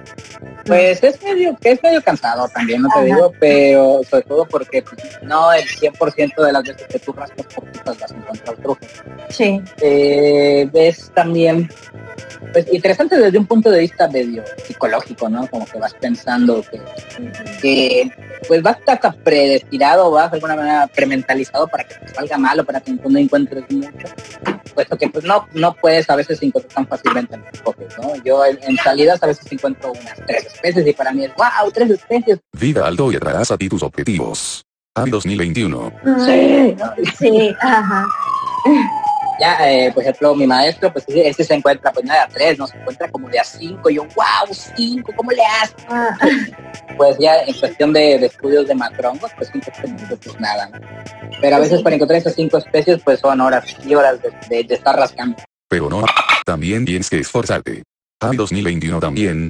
Pues es medio, es medio cansado también, no te Ajá. digo, pero sobre todo porque pues, no el cien por ciento de las veces que tú rascas poquitas vas a encontrar trufas. Sí. Eh, ves también, pues interesante desde un punto de vista medio psicológico, ¿no? Como que vas pensando que, que pues vas hasta predestinado, vas de alguna manera prementalizado para que te salga mal o para que tú no encuentres mucho, puesto que pues no, no puedes a veces encontrar tan fácilmente en los copios, ¿no? Yo en, en salidas a veces encuentro unas tres especies y para mí es wow, tres especies. Vida alto y atrás a ti tus objetivos. A dos mil veintiuno. Sí, ¿no? Sí, ajá. Ya, eh, por ejemplo, mi maestro, pues ese, ese se encuentra pues no de a tres, no se encuentra como de a cinco, y yo, wow, cinco, ¿cómo le haces? Ah, Pues ya en cuestión de, de estudios de macrongos, pues cinco especies, pues nada, ¿no? Pero a veces para encontrar esas cinco especies, pues son horas y horas de, de, de estar rascando. Pero no, también tienes que esforzarte. A dos mil veintiuno también.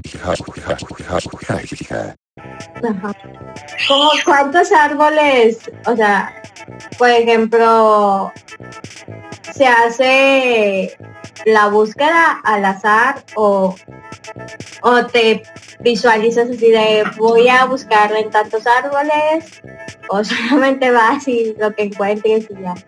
ajá. ¿Cómo cuántos árboles, o sea, por ejemplo, se hace la búsqueda al azar o, o te visualizas así de voy a buscar en tantos árboles o solamente vas y lo que encuentres y ya?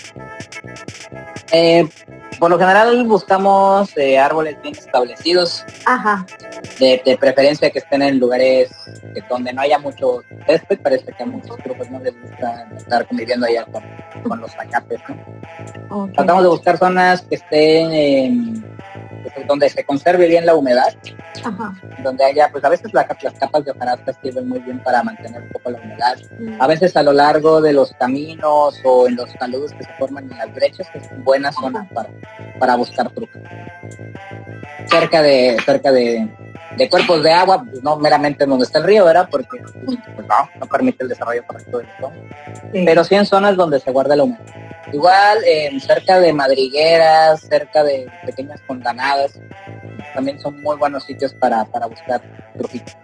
Eh, por lo general buscamos eh, árboles bien establecidos, Ajá. de, de preferencia que estén en lugares que donde no haya mucho césped. Parece que a muchos grupos no les gusta estar conviviendo allá con, con los zacates, ¿no? Okay. Tratamos de buscar zonas que estén eh, pues, donde se conserve bien la humedad, Ajá. donde haya, pues a veces la, las capas de hojarasca sirven muy bien para mantener un poco la humedad. Mm. A veces a lo largo de los caminos o en los taludes que se forman en las brechas, que son buenas zonas para, para buscar trucos. Cerca de cerca de, de cuerpos de agua, pues no meramente en donde está el río, ¿verdad? Porque pues, no, no permite el desarrollo correcto del río. Sí. Pero sí en zonas donde se guarda la humedad. Igual eh, cerca de madrigueras, cerca de pequeñas fontanadas, también son muy buenos sitios para, para buscar truquitos.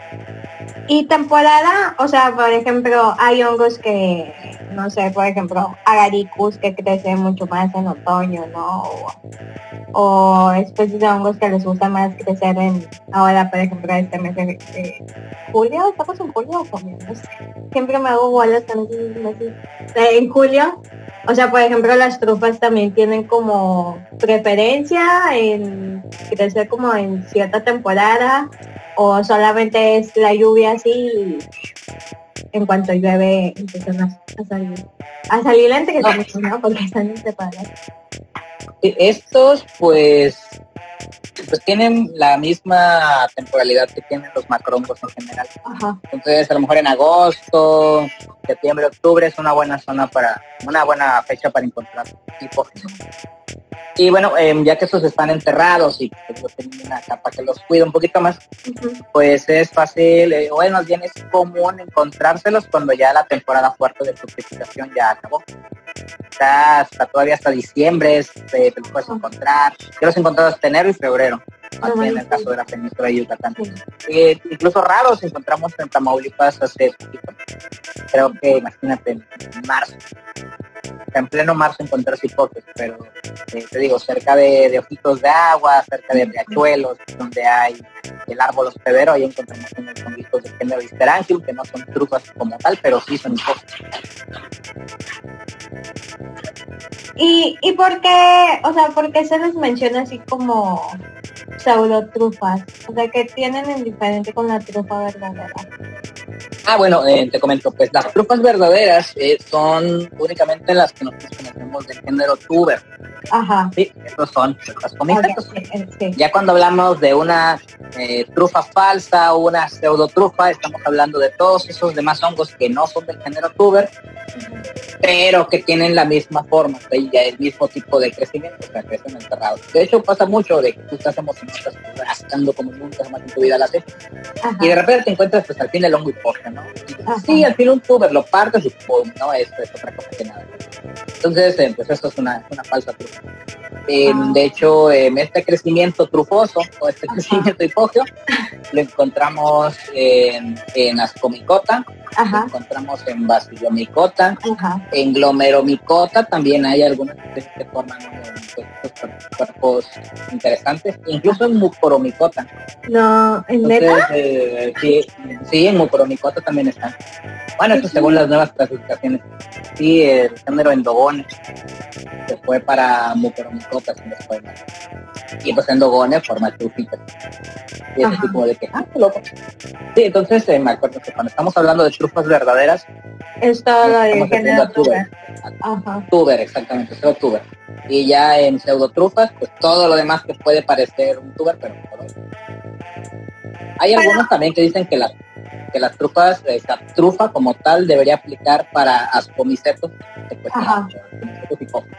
Y temporada, o sea, por ejemplo, hay hongos que, no sé, por ejemplo, agaricus que crece mucho más en otoño, ¿no? O, o especies de hongos que les gusta más crecer en, ahora, por ejemplo, este mes de, de julio, ¿estamos en julio o junio? No sé. Siempre me hago bolas con esos meses. Eh, En julio, o sea, por ejemplo, las trufas también tienen como preferencia en crecer como en cierta temporada, o solamente es la lluvia así y en cuanto llueve empiezan a, a salir a salir entre comillas, ¿no? Porque están separadas. Estos pues pues tienen la misma temporalidad que tienen los macrongos en general. Ajá. Entonces a lo mejor en agosto, septiembre, octubre es una buena zona para, una buena fecha para encontrar tipos. Y bueno, eh, ya que estos están enterrados y pues, tienen una capa que los cuida un poquito más, Uh-huh. pues es fácil, eh, o bueno, más bien es común encontrárselos cuando ya la temporada fuerte de fructificación ya acabó. Está hasta todavía hasta diciembre, este, te los puedes encontrar. Yo los he encontrado hasta enero y febrero, aquí en el caso de la península de Yucatán. Sí. Eh, incluso raros encontramos en Tamaulipas hace poquito. Creo que, imagínate, en marzo. En pleno marzo encontré cipotes, pero eh, te digo, cerca de, de ojitos de agua, cerca de riachuelos, donde hay el árbol hospedero, ahí encontramos unos honguitos del género Hysterangium, que no son trufas como tal, pero sí son hipotes. ¿Y, y por qué, o sea, por qué se les menciona así como pseudotrufas? O sea, ¿qué tienen en diferente con la trufa verdadera? Ah, bueno, eh, te comento, pues las trufas verdaderas eh, son únicamente las que nosotros conocemos del género tuber. Ajá. Sí, estos son trufas comíferas. Okay, sí, sí. Ya cuando hablamos de una eh, trufa falsa o una pseudotrufa, estamos hablando de todos esos demás hongos que no son del género tuber, pero que tienen la misma forma, ¿sí? Y el mismo tipo de crecimiento, o sea, crecen enterrados. De hecho, pasa mucho de que tú estás emocionado, estás rascando como nunca más en tu vida la haces, Ajá. y de repente te encuentras pues al fin el hongo hipote, ¿no? Y dices, Ajá. sí, al fin un tuber, lo partes y pum, no, esto es otra cosa que nada. Entonces, eh, pues esto es una, una falsa trufa. Eh, Ah. De hecho, eh, este crecimiento trufoso o este crecimiento hipógeo lo encontramos en, en Ascomycota, lo Ajá, encontramos en Basidiomycota, ajá. en Glomeromycota también hay algunas especies que forman eh, pues, estos cuerpos interesantes, incluso en Mucoromycota. No, ¿en Entonces, neta? eh, sí, sí, en Mucoromycota también están. Bueno, eso según las nuevas clasificaciones. Sí, el género Endogone se fue para Mucoromycota, si no fue mal. Y pues Endogone forma trufitas. Y es Ajá. así como de que, ah, qué loco. Sí, entonces eh, me acuerdo que cuando estamos hablando de trufas verdaderas, Es todo lo de estamos refiriendo género a tuber. tuber. Ajá. Tuber, exactamente, solo tuber. Y ya en pseudotrufas, pues todo lo demás que puede parecer un tuber, pero no lo es. Hay algunos también que dicen que las que las trufas, esta trufa como tal debería aplicar para ascomicetos, que pues, Ajá. ascomicetos hipófitos.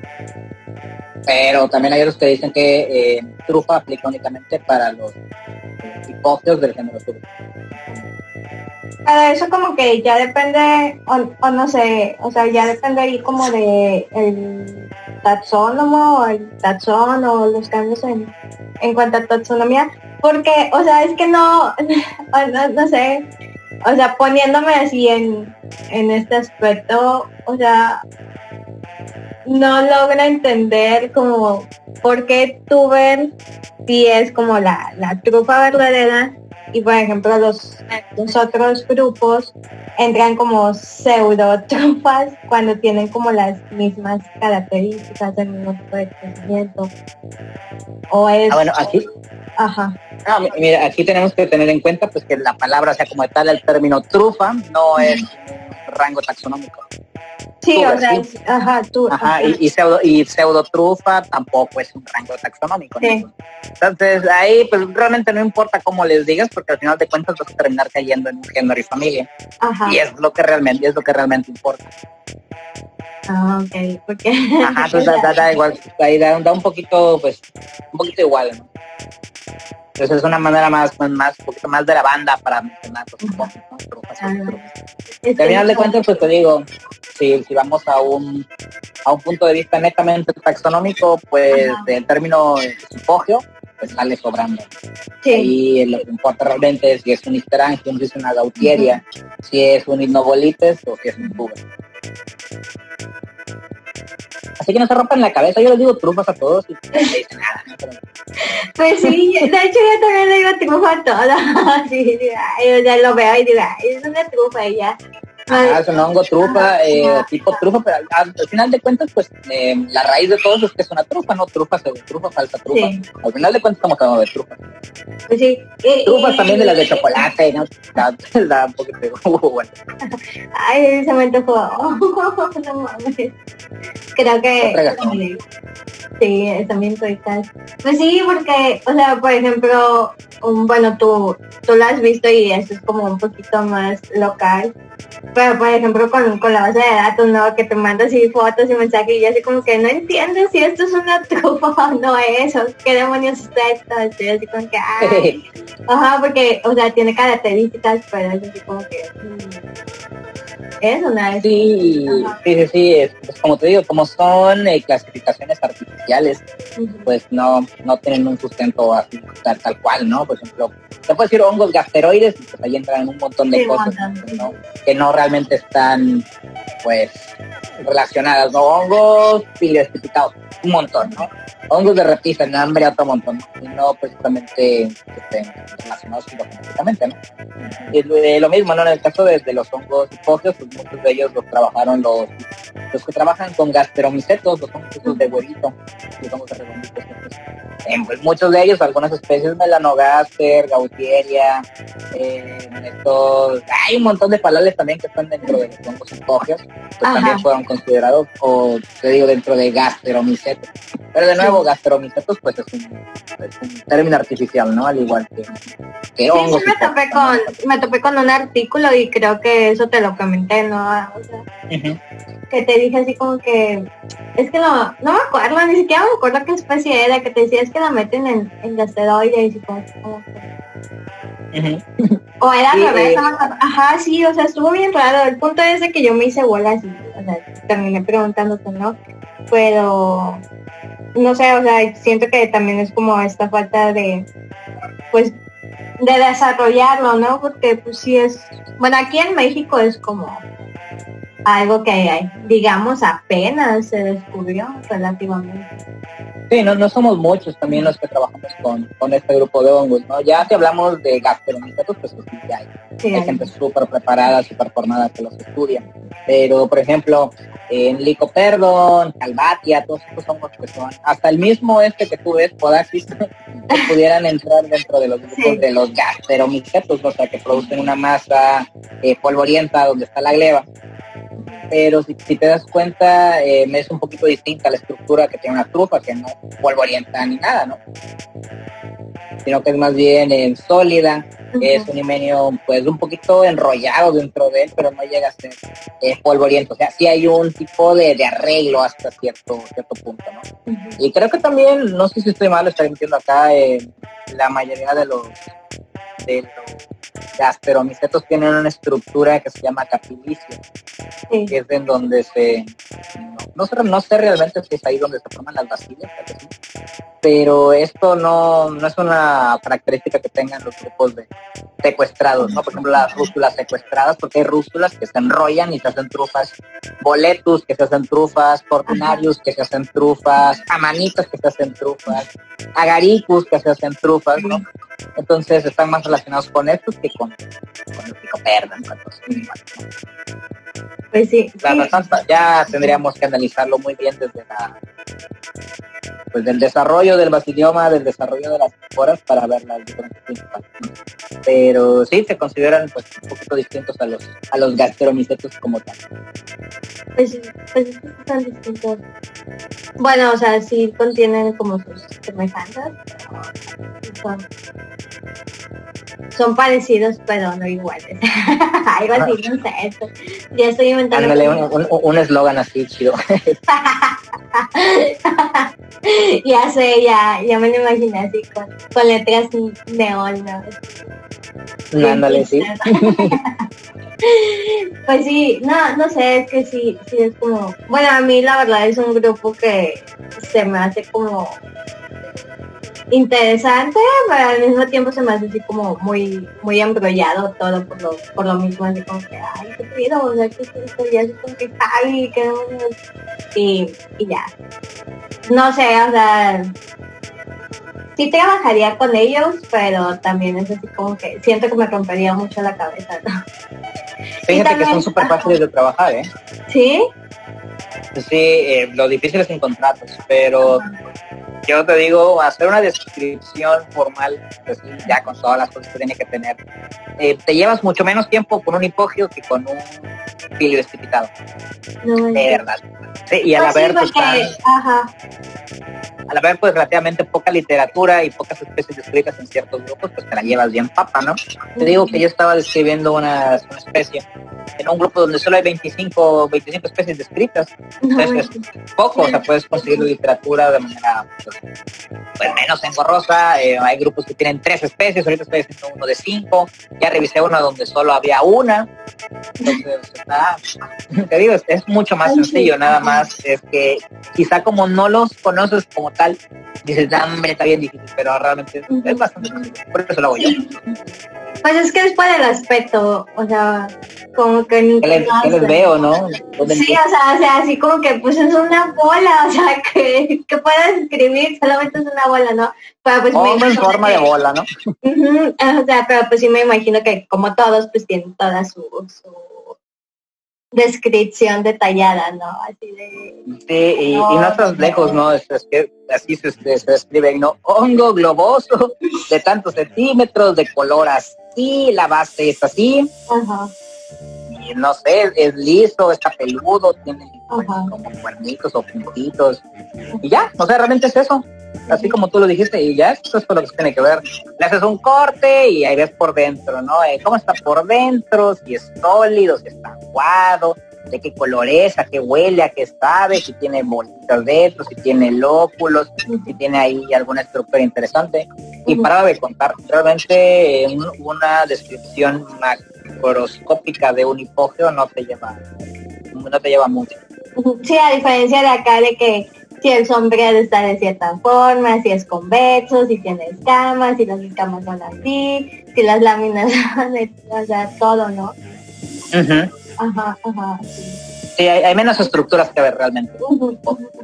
Pero también hay otros que dicen que eh, trufa aplica únicamente para los eh, hipófitos del género tuber. Pero eso como que ya depende, o, o no sé, o sea, ya depende ahí como de el taxónomo o el taxón o los cambios en, en cuanto a taxonomía, porque, o sea, es que no, no, no sé, o sea, poniéndome así en, en este aspecto, o sea, no logro entender como por qué tuber sí es como la, la trufa verdadera y por ejemplo los, los otros grupos entran como pseudo trufas cuando tienen como las mismas características del mismo tipo de crecimiento o es Ah, bueno, aquí, ajá ah, mi- mira, aquí tenemos que tener en cuenta pues que la palabra, o sea, como tal, el término trufa no es un rango taxonómico. sí tuber, o sea sí. es- ajá tú Ajá, y, y pseudo y pseudotrufa tampoco es un rango taxonómico. ¿no? sí, Entonces ahí pues realmente no importa cómo les digas porque al final de cuentas vas a terminar cayendo en un género y familia ajá y es lo que realmente es lo que realmente importa. ah ok porque Ajá, entonces da, da, da igual, ahí da, da un poquito pues un poquito igual, ¿no? Entonces es una manera más, más, más, un poquito más de la banda para mencionar los hipófitos, ¿no? Trufas, Ah, trufas. es Que al final de que- cuentas, pues te digo, si, si vamos a un a un punto de vista netamente taxonómico, pues Ajá. el término hipogeo pues sale sobrando. sí. Ahí lo que importa realmente es si es un histerangium, si es una gautieria, si es un hipnobolites o si es un tuber. Así que no se rompan la cabeza, yo les digo trufas a todos y no me dicen nada. ¿no? Pero, Pues sí, de hecho yo también le digo trufa a todo. Sí, sí, ay, ya lo veo y digo, ay, es una trufa y ya. ah, es un hongo trufa, eh, Ajá. tipo trufa, pero al, al final de cuentas, pues eh, la raíz de todo eso es que es una trufa, no trufa, pseudo trufa, falsa trufa. Sí. Al final de cuentas estamos hablando de trufas. Pues sí. Y- Trufas y- también de las de chocolate, ¿no? Da, da un poquito de bueno. Ay, se me antojó. No mames. Creo que Otra gastón. sí, también ricas. Pues sí, porque, o sea, por ejemplo, un, bueno, tú, tú lo has visto y eso es como un poquito más local. Pero, por ejemplo, con, con la base de datos, ¿no? Que te mandas así fotos y mensajes y yo así como que no entiendo si esto es una trufa o no es, o qué demonios es esto. Estoy así como que, ay, ajá, porque, o sea, tiene características, pero es así como que mm, es una Sí, Ajá. sí, sí, sí, es, pues como te digo, como son eh, clasificaciones artificiales, Ujú. pues no, no tienen un sustento así tal, tal cual, ¿no? Por ejemplo, te puedes decir hongos gasteroides y pues ahí entran un montón de Sí, un cosas montón. ¿no? que no realmente están pues relacionadas, ¿no? Hongos pilioestificados, un montón, ¿no? Hongos de repisa, no, hombre, otro montón, ¿no? Y no precisamente que estén relacionados filogenéticamente, ¿no? Y lo, eh, lo mismo, ¿no? En el caso de, de los hongos hipógeos, pues muchos de ellos los trabajaron los, los que trabajan con gasteromicetos, los hongos esos de huevito, los hongos de redonditos. Pues, eh, pues muchos de ellos, algunas especies, melanogaster, gautieria, eh, estos, hay un montón de palales también que están dentro de los hongos hipógeos, pues Ajá. también fueron considerados, o te digo, dentro de gasteromicetos. Pero de nuevo, gasteromicetos, pues es un, es un término artificial, ¿no? Al igual que, que Sí, hongos. sí, me topé con, me topé con un artículo y creo que eso te lo comenté, ¿no? O sea, Ujú. que que te dije así como que, es que no, no me acuerdo, ni siquiera me acuerdo qué especie era, que te decía es que la meten en, en gasteroides y como, como que... Ujú. O era al Sí, revés, eh, no me acuerdo. Ajá, sí, o sea, estuvo bien raro. El punto es de que yo me hice bolas y, o sea, terminé preguntándote, ¿no? Pero, no sé, o sea, siento que también es como esta falta de, pues, de desarrollarlo, ¿no? Porque, pues, sí es, bueno, aquí en México es como algo que, digamos, apenas se descubrió relativamente. Sí, no, no somos muchos también los que trabajamos con, con este grupo de hongos, ¿no? Ya si hablamos de gastromicetos, pues sí, ya hay, Sí, hay hay- gente súper preparada, súper formada que los estudia. Pero, por ejemplo, en Licoperdon, Calvatia, todos estos hongos que son, hasta el mismo este que tú ves, Podaxis, que pudieran entrar dentro de los grupos Sí. de los gastromicetos, o sea, que producen una masa eh, polvorienta donde está la gleba. Pero si, si te das cuenta, eh, es un poquito distinta la estructura que tiene una trufa, que no polvorienta ni nada, ¿no? Sino que es más bien eh, sólida, Ujú. es un himenio pues un poquito enrollado dentro de él, pero no llega a ser eh, polvoriento. O sea, sí hay un tipo de, de arreglo hasta cierto cierto punto, ¿no? Ujú. Y creo que también, no sé si estoy mal, estoy metiendo acá, eh, la mayoría de los de los gastromicetos tienen una estructura que se llama capilicio, Sí. que es en donde se no, no sé no sé realmente si es ahí donde se forman las bacilias, creo que sí. Pero esto no, no es una característica que tengan los grupos de secuestrados, ¿no? Por ejemplo, las rústulas secuestradas, porque hay rústulas que se enrollan y se hacen trufas, boletus que se hacen trufas, cortinarius que se hacen trufas, amanitas que se hacen trufas, agaricus que se hacen trufas, ¿no? Entonces están más relacionados con estos que con, con el Licoperdon, con los demás, ¿no? Pues sí. La sí. razón, ya tendríamos que analizarlo muy bien desde la pues del desarrollo del basidioma, del desarrollo de las esporas para ver las diferentes principales, ¿no? Pero sí se consideran pues un poquito distintos a los a los gastromicetos como tal. Pues, pues es que están distintos. Bueno, o sea, sí contienen como sus semejanzas, pero son, son parecidos, pero no iguales. Algo así, no sé, esto. Ya estoy inventando. Ándale, un un- un eslogan así chido. Ya sé, ya, ya me lo imaginé así con, con letras neón, ¿no? Ándale, sí. Pues sí, no, no sé, es que sí, sí es como, bueno, a mí la verdad es un grupo que se me hace como interesante, pero al mismo tiempo se me hace así como muy, muy embrollado todo por lo, por lo mismo, así como que, ay, qué pido, o sea, que esto ya es como que, ay, que y, y ya. No sé, o sea, sí trabajaría con ellos, pero también es así como que siento que me rompería mucho la cabeza, ¿no? Fíjate que también- son súper fáciles de trabajar, ¿eh? ¿Sí? Sí, eh, lo difícil es encontrarlos, pero yo te digo, hacer una descripción formal, pues, ya con todas las cosas que tiene que tener, eh, te llevas mucho menos tiempo con un hipogeo que con un filio escritado, No, de verdad. Sí, y al Pues sí, haber, pues, porque, tan- ajá, al haber pues relativamente poca literatura y pocas especies descritas en ciertos grupos, pues te la llevas bien papa, ¿no? Te digo que yo estaba describiendo una, una especie en un grupo donde solo hay veinticinco, veinticinco especies descritas, no, entonces es poco, o sea, puedes conseguir literatura de manera pues, pues menos engorrosa. Eh, hay grupos que tienen tres especies, ahorita estoy haciendo uno de cinco, ya revisé uno donde solo había una, entonces está, te digo, es, es mucho más sencillo, nada más es que quizá como no los conoces como tal, dices, no, hombre, está bien difícil, pero realmente es, es bastante sencillo, por eso lo hago yo. pues es que es por el aspecto, o sea, como que... ¿Qué les, no qué les sé. veo, no? ¿Dónde Sí, empiezo? o sea, o sea, así como que pues es una bola, o sea, que, que puedes escribir, solamente es una bola, ¿no? Pero pues me Hombre en imagino forma que- de bola, ¿no? Ujú, o sea, pero pues sí me imagino que como todos, pues tienen toda su, su descripción detallada, ¿no? Así de... Sí, y, y no estás lejos, ¿no? Es, es que así se, se, se escribe, ¿no? Hongo globoso de tantos centímetros, de color así, la base es así, Ajá, y no sé, es liso, está peludo, tiene pues, Ajá. como cuernitos o puntitos, y ya, o sea, realmente es eso, así como tú lo dijiste, y ya, eso es todo lo que se tiene que ver. Le haces un corte y ahí ves por dentro, ¿no? Eh, ¿Cómo está por dentro? Si es sólido, si está aguado, de qué color es, a qué huele, a qué sabe, si tiene bolitas dentro, si tiene lóculos, si tiene ahí alguna estructura interesante. Y para de contar, realmente eh, un, una descripción macroscópica de un hipogeo no te lleva, no te lleva mucho. Sí, a diferencia de acá de que si el sombreado está de cierta forma, si es convexo, si tiene escamas, si las escamas son así, si las láminas son de, o sea, todo, ¿no? Uh-huh. Ajá, ajá. Sí, sí hay, hay menos estructuras que ver realmente. Uh-huh.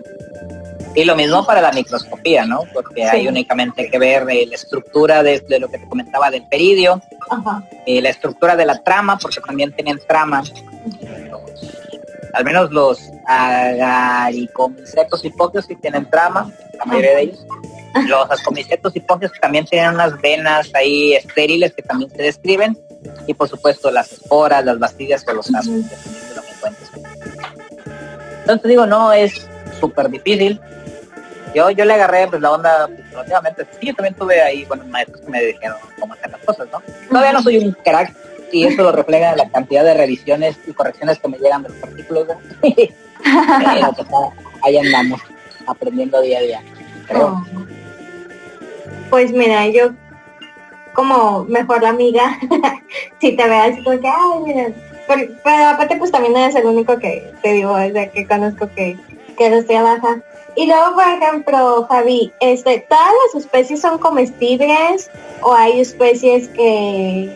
Y lo mismo para la microscopía, ¿no? Porque sí. hay únicamente que ver eh, la estructura de, de lo que te comentaba del peridio, ajá. Eh, la estructura de la trama, porque también tienen trama. Uh-huh. Al menos los agaricomicetos hipógeos sí tienen trama, la mayoría uh-huh. de ellos. Los ascomicetos hipógeos también tienen unas venas ahí estériles que también se describen. Y por supuesto las esporas, las bacterias o los ascos, uh-huh. dependiendo de lo que encuentres. Entonces digo, no es súper difícil. Yo yo le agarré pues la onda relativamente. Sí, yo también tuve ahí, bueno, maestros que me dijeron cómo hacer las cosas, ¿no? Todavía no soy un crack y eso lo refleja en la cantidad de revisiones y correcciones que me llegan de los artículos, ¿no? Pero pues, ahí andamos, aprendiendo día a día, creo. Oh. Pues mira, yo como mejor amiga, si te veas como que, ay, mira, pero, pero aparte pues también eres el único que te digo, o sea, que conozco que, que los trabaja. Y luego, por ejemplo, Javi, este, ¿todas las especies son comestibles o hay especies que,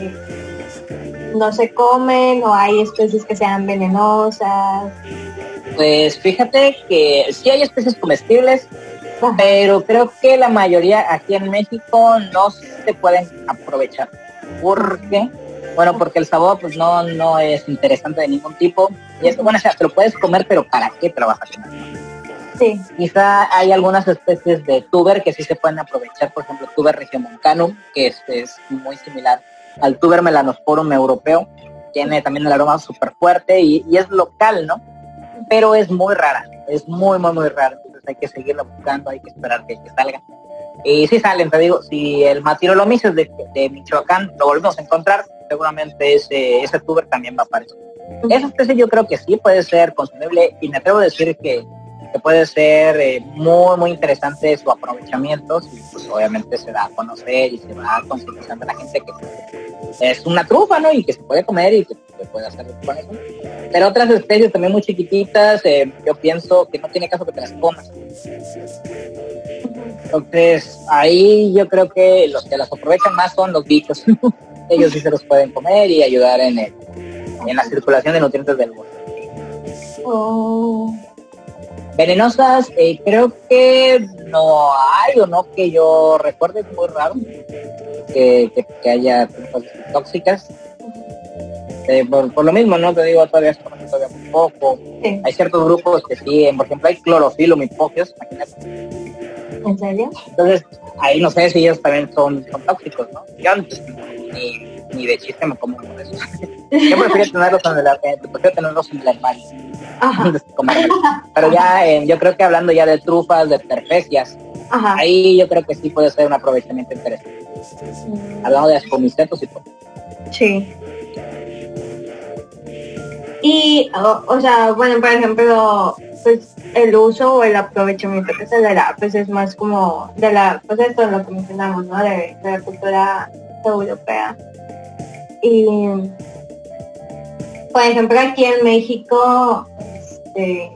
que no se comen o hay especies que sean venenosas? Pues fíjate que sí hay especies comestibles, ajá. pero creo que la mayoría aquí en México no se pueden aprovechar. ¿Por qué? Bueno, porque el sabor pues no, no es interesante de ningún tipo. Y es que, bueno, o sea, te lo puedes comer, pero ¿para qué te lo vas a comer? Sí. Quizá hay algunas especies de tuber que sí se pueden aprovechar, por ejemplo, tuber regiomoncanum, que es, es muy similar al tuber melanosporum europeo, tiene también el aroma súper fuerte y, y es local, ¿no? Pero es muy rara, es muy, muy, muy rara, entonces hay que seguirla buscando, hay que esperar que, que salga. Y si salen, te digo, si el Matirolomyces de, de Michoacán lo volvemos a encontrar, seguramente ese, ese tuber también va a aparecer. Uh-huh. Esa especie yo creo que sí puede ser consumible y me atrevo a decir que que puede ser eh, muy muy interesante su aprovechamiento y pues obviamente se da a conocer y se va concientizando a la gente que es una trufa, ¿no? Y que se puede comer y que se puede hacer con eso. Pero otras especies también muy chiquititas, eh, yo pienso que no tiene caso que te las comas. Entonces ahí yo creo que los que las aprovechan más son los bichos. Ellos sí se los pueden comer y ayudar en, el, en la circulación de nutrientes del bosque. Oh. Venenosas, eh, creo que no hay, o no que yo recuerde, es muy raro que, que, que haya cosas tóxicas. Eh, por, por lo mismo, no te digo, todavía es todavía muy poco. Sí. Hay ciertos grupos que sí, por ejemplo, hay clorofilo hipógeos, imagínate. ¿En serio? Entonces, ahí no sé si ellos también son, son tóxicos, ¿no? Yo antes ni, ni de chiste me como uno de esos. Yo prefiero tenerlos en el, eh, prefiero tenerlos en el armario. Pero ya eh, yo creo que hablando ya de trufas, de terfesias, ajá. ahí yo creo que sí puede ser un aprovechamiento interesante. Mm. Hablando de ascomicetos y todo. Sí. Y, o, o sea, bueno, por ejemplo, pues el uso o el aprovechamiento que se le da, pues es más como de la, pues esto es lo que mencionamos, ¿no? De, de la cultura europea. Y por ejemplo, aquí en México, este,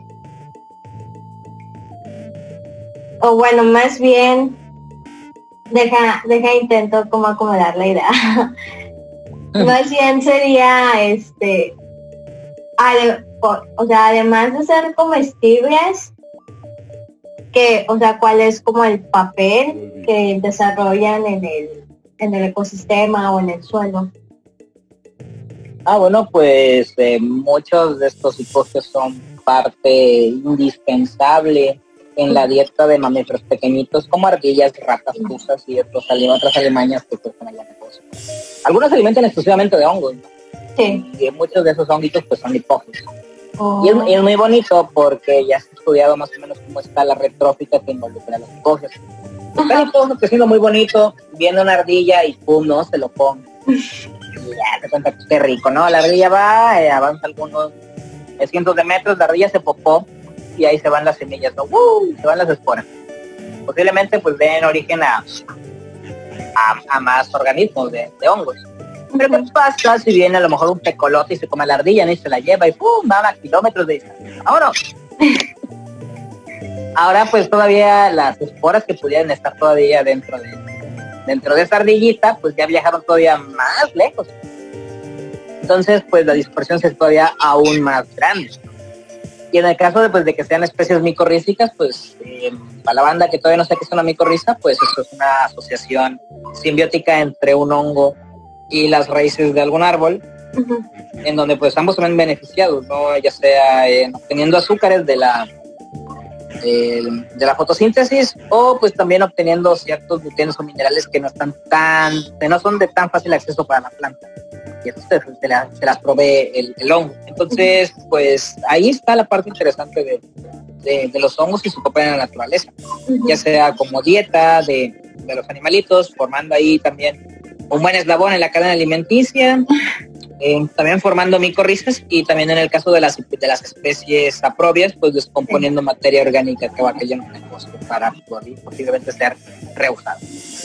o bueno, más bien, deja, deja intento como acomodar la idea. Más bien sería, este, ade, o, o sea, además de ser comestibles, que, o sea, cuál es como el papel que desarrollan en el, en el ecosistema o en el suelo. Ah, bueno, pues eh, muchos de estos hipógeos son parte indispensable en la dieta de mamíferos pequeñitos como ardillas, ratas, tuzas y otros, otras alimañas que pues, allá en negocio. Algunos se alimentan exclusivamente de hongos, ¿no? Sí. Y muchos de esos honguitos pues son hipógeos. Oh. Y, es, y es muy bonito porque ya se ha estudiado más o menos cómo está la red trófica que involucra a los hipógeos. Está el hipógeo creciendo muy bonito, viene una ardilla y pum, no, se lo come. Y ya se cuenta que qué rico, ¿no? La ardilla va, eh, avanza algunos de cientos de metros, la ardilla se popó y ahí se van las semillas, ¿no? ¡Uh! Se van las esporas. Posiblemente pues den origen a, a, a más organismos de, de hongos. Pero ¿qué pasa si viene a lo mejor un tecolote y se come la ardilla, ¿no? Y se la lleva y ¡pum! Va a kilómetros de distancia. ¡Ahora! Ahora pues todavía las esporas que pudieran estar todavía dentro de dentro de esa ardillita, pues ya viajaron todavía más lejos. Entonces pues la dispersión es todavía aún más grande. Y en el caso de, pues, de que sean especies micorrísticas, pues eh, para la banda que todavía no sé qué es una micorriza, pues eso es una asociación simbiótica entre un hongo y las raíces de algún árbol, uh-huh. en donde pues ambos se ven beneficiados, ¿no? Ya sea eh, obteniendo azúcares de la eh, de la fotosíntesis, o pues también obteniendo ciertos nutrientes o minerales que no están tan, que no son de tan fácil acceso para la planta. Y eso se, se, la, se las provee el, el hongo. Entonces, pues ahí está la parte interesante de, de, de los hongos y su papel en la naturaleza, uh-huh. ya sea como dieta de, de los animalitos, formando ahí también un buen eslabón en la cadena alimenticia, eh, también formando micorrizas, y también en el caso de las, de las especies saprobias, pues descomponiendo sí. materia orgánica que va a aquello en el bosque para poder posiblemente ser reusado.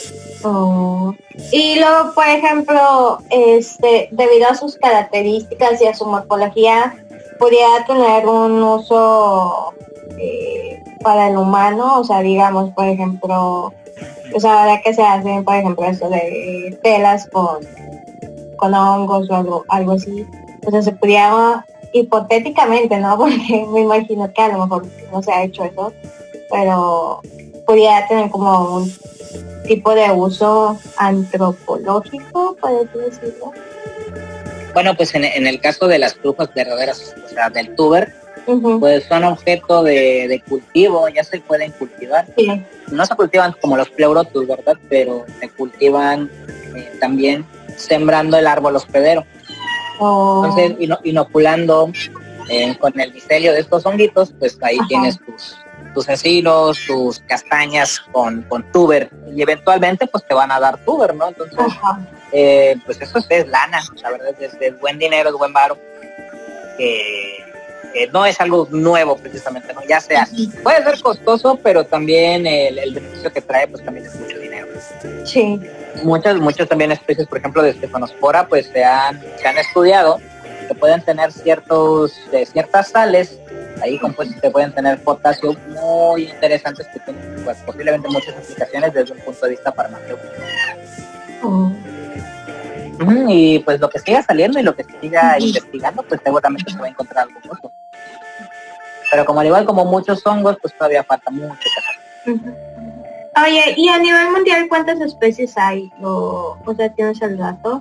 Oh. Y luego, por ejemplo, este, debido a sus características y a su morfología, podría tener un uso eh, para el humano, o sea, digamos, por ejemplo, pues ahora que se hacen, por ejemplo, esto de telas con, con hongos o algo, algo así, o sea, se podría, hipotéticamente, ¿no? Porque me imagino que a lo mejor no se ha hecho eso, pero podría tener como un tipo de uso antropológico, por así decirlo. Bueno, pues en, en el caso de las trufas verdaderas, o sea, del tuber, uh-huh. pues son objeto de, de cultivo, ya se pueden cultivar. Sí. No se cultivan como los pleurotus, ¿verdad? Pero se cultivan eh, también sembrando el árbol hospedero. Oh. Entonces, ino, inoculando eh, con el micelio de estos honguitos, pues ahí Ajá. tienes tus tus encinos, tus castañas con, con tuber, y eventualmente pues te van a dar tuber, ¿no? Entonces, eh, pues eso es, es lana, la verdad es, es buen dinero, es buen varo, que eh, no es algo nuevo precisamente, ¿no? Ya sea, puede ser costoso, pero también el, el beneficio que trae pues también es mucho dinero. Sí. Muchas, muchas también especies, por ejemplo, de Stephanospora, pues se han, se han estudiado que pueden tener ciertos, de ciertas sales ahí compuestos que pueden tener potasio muy interesantes que tienen pues, posiblemente muchas aplicaciones desde un punto de vista farmacéutico. Oh. Uh-huh, y pues lo que siga saliendo y lo que siga uh-huh. investigando, pues seguramente se va a encontrar algo nuevo. Pero como al igual como muchos hongos, pues todavía falta mucho que hacer. Uh-huh. Oye, y a nivel mundial, ¿cuántas especies hay? O, o sea, ¿tienes el dato?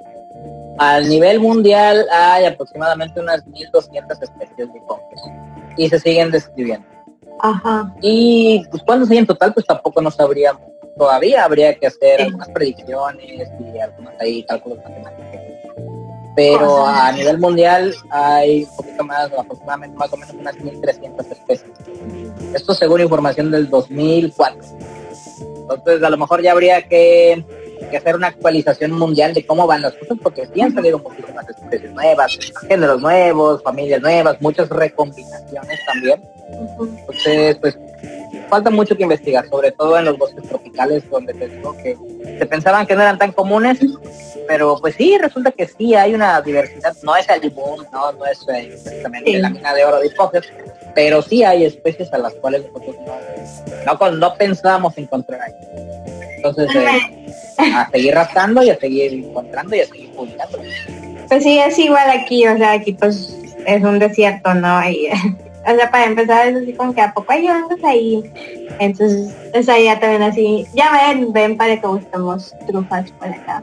Al nivel mundial hay aproximadamente unas mil doscientas especies de hongos y se siguen describiendo. Ajá. Y pues cuántos hay en total, pues tampoco no sabríamos. Todavía habría que hacer sí. algunas predicciones y algunos ahí cálculos matemáticos. Pero Ajá. a nivel mundial hay un poquito más, aproximadamente más o menos unas mil trescientas especies. Esto según información del dos mil cuatro. Entonces a lo mejor ya habría que que hacer una actualización mundial de cómo van las cosas, porque sí han salido muchísimas especies nuevas, géneros nuevos, familias nuevas, muchas recombinaciones también. Uh-huh. Entonces, pues, falta mucho que investigar, sobre todo en los bosques tropicales, donde te digo que se pensaban que no eran tan comunes, pero pues sí, resulta que sí hay una diversidad, no es el boom, no, no es eh, exactamente sí. la mina de oro de Hipócrates, pero sí hay especies a las cuales nosotros no, no, no pensábamos encontrar ahí. Entonces, eh, a seguir rascando y a seguir encontrando y a seguir publicando. Pues sí, es igual aquí, o sea, aquí pues es un desierto, ¿no? Y, o sea, para empezar es así como que a poco hay hongos ahí. Entonces, es ahí ya también así, ya ven, ven para que busquemos trufas por acá.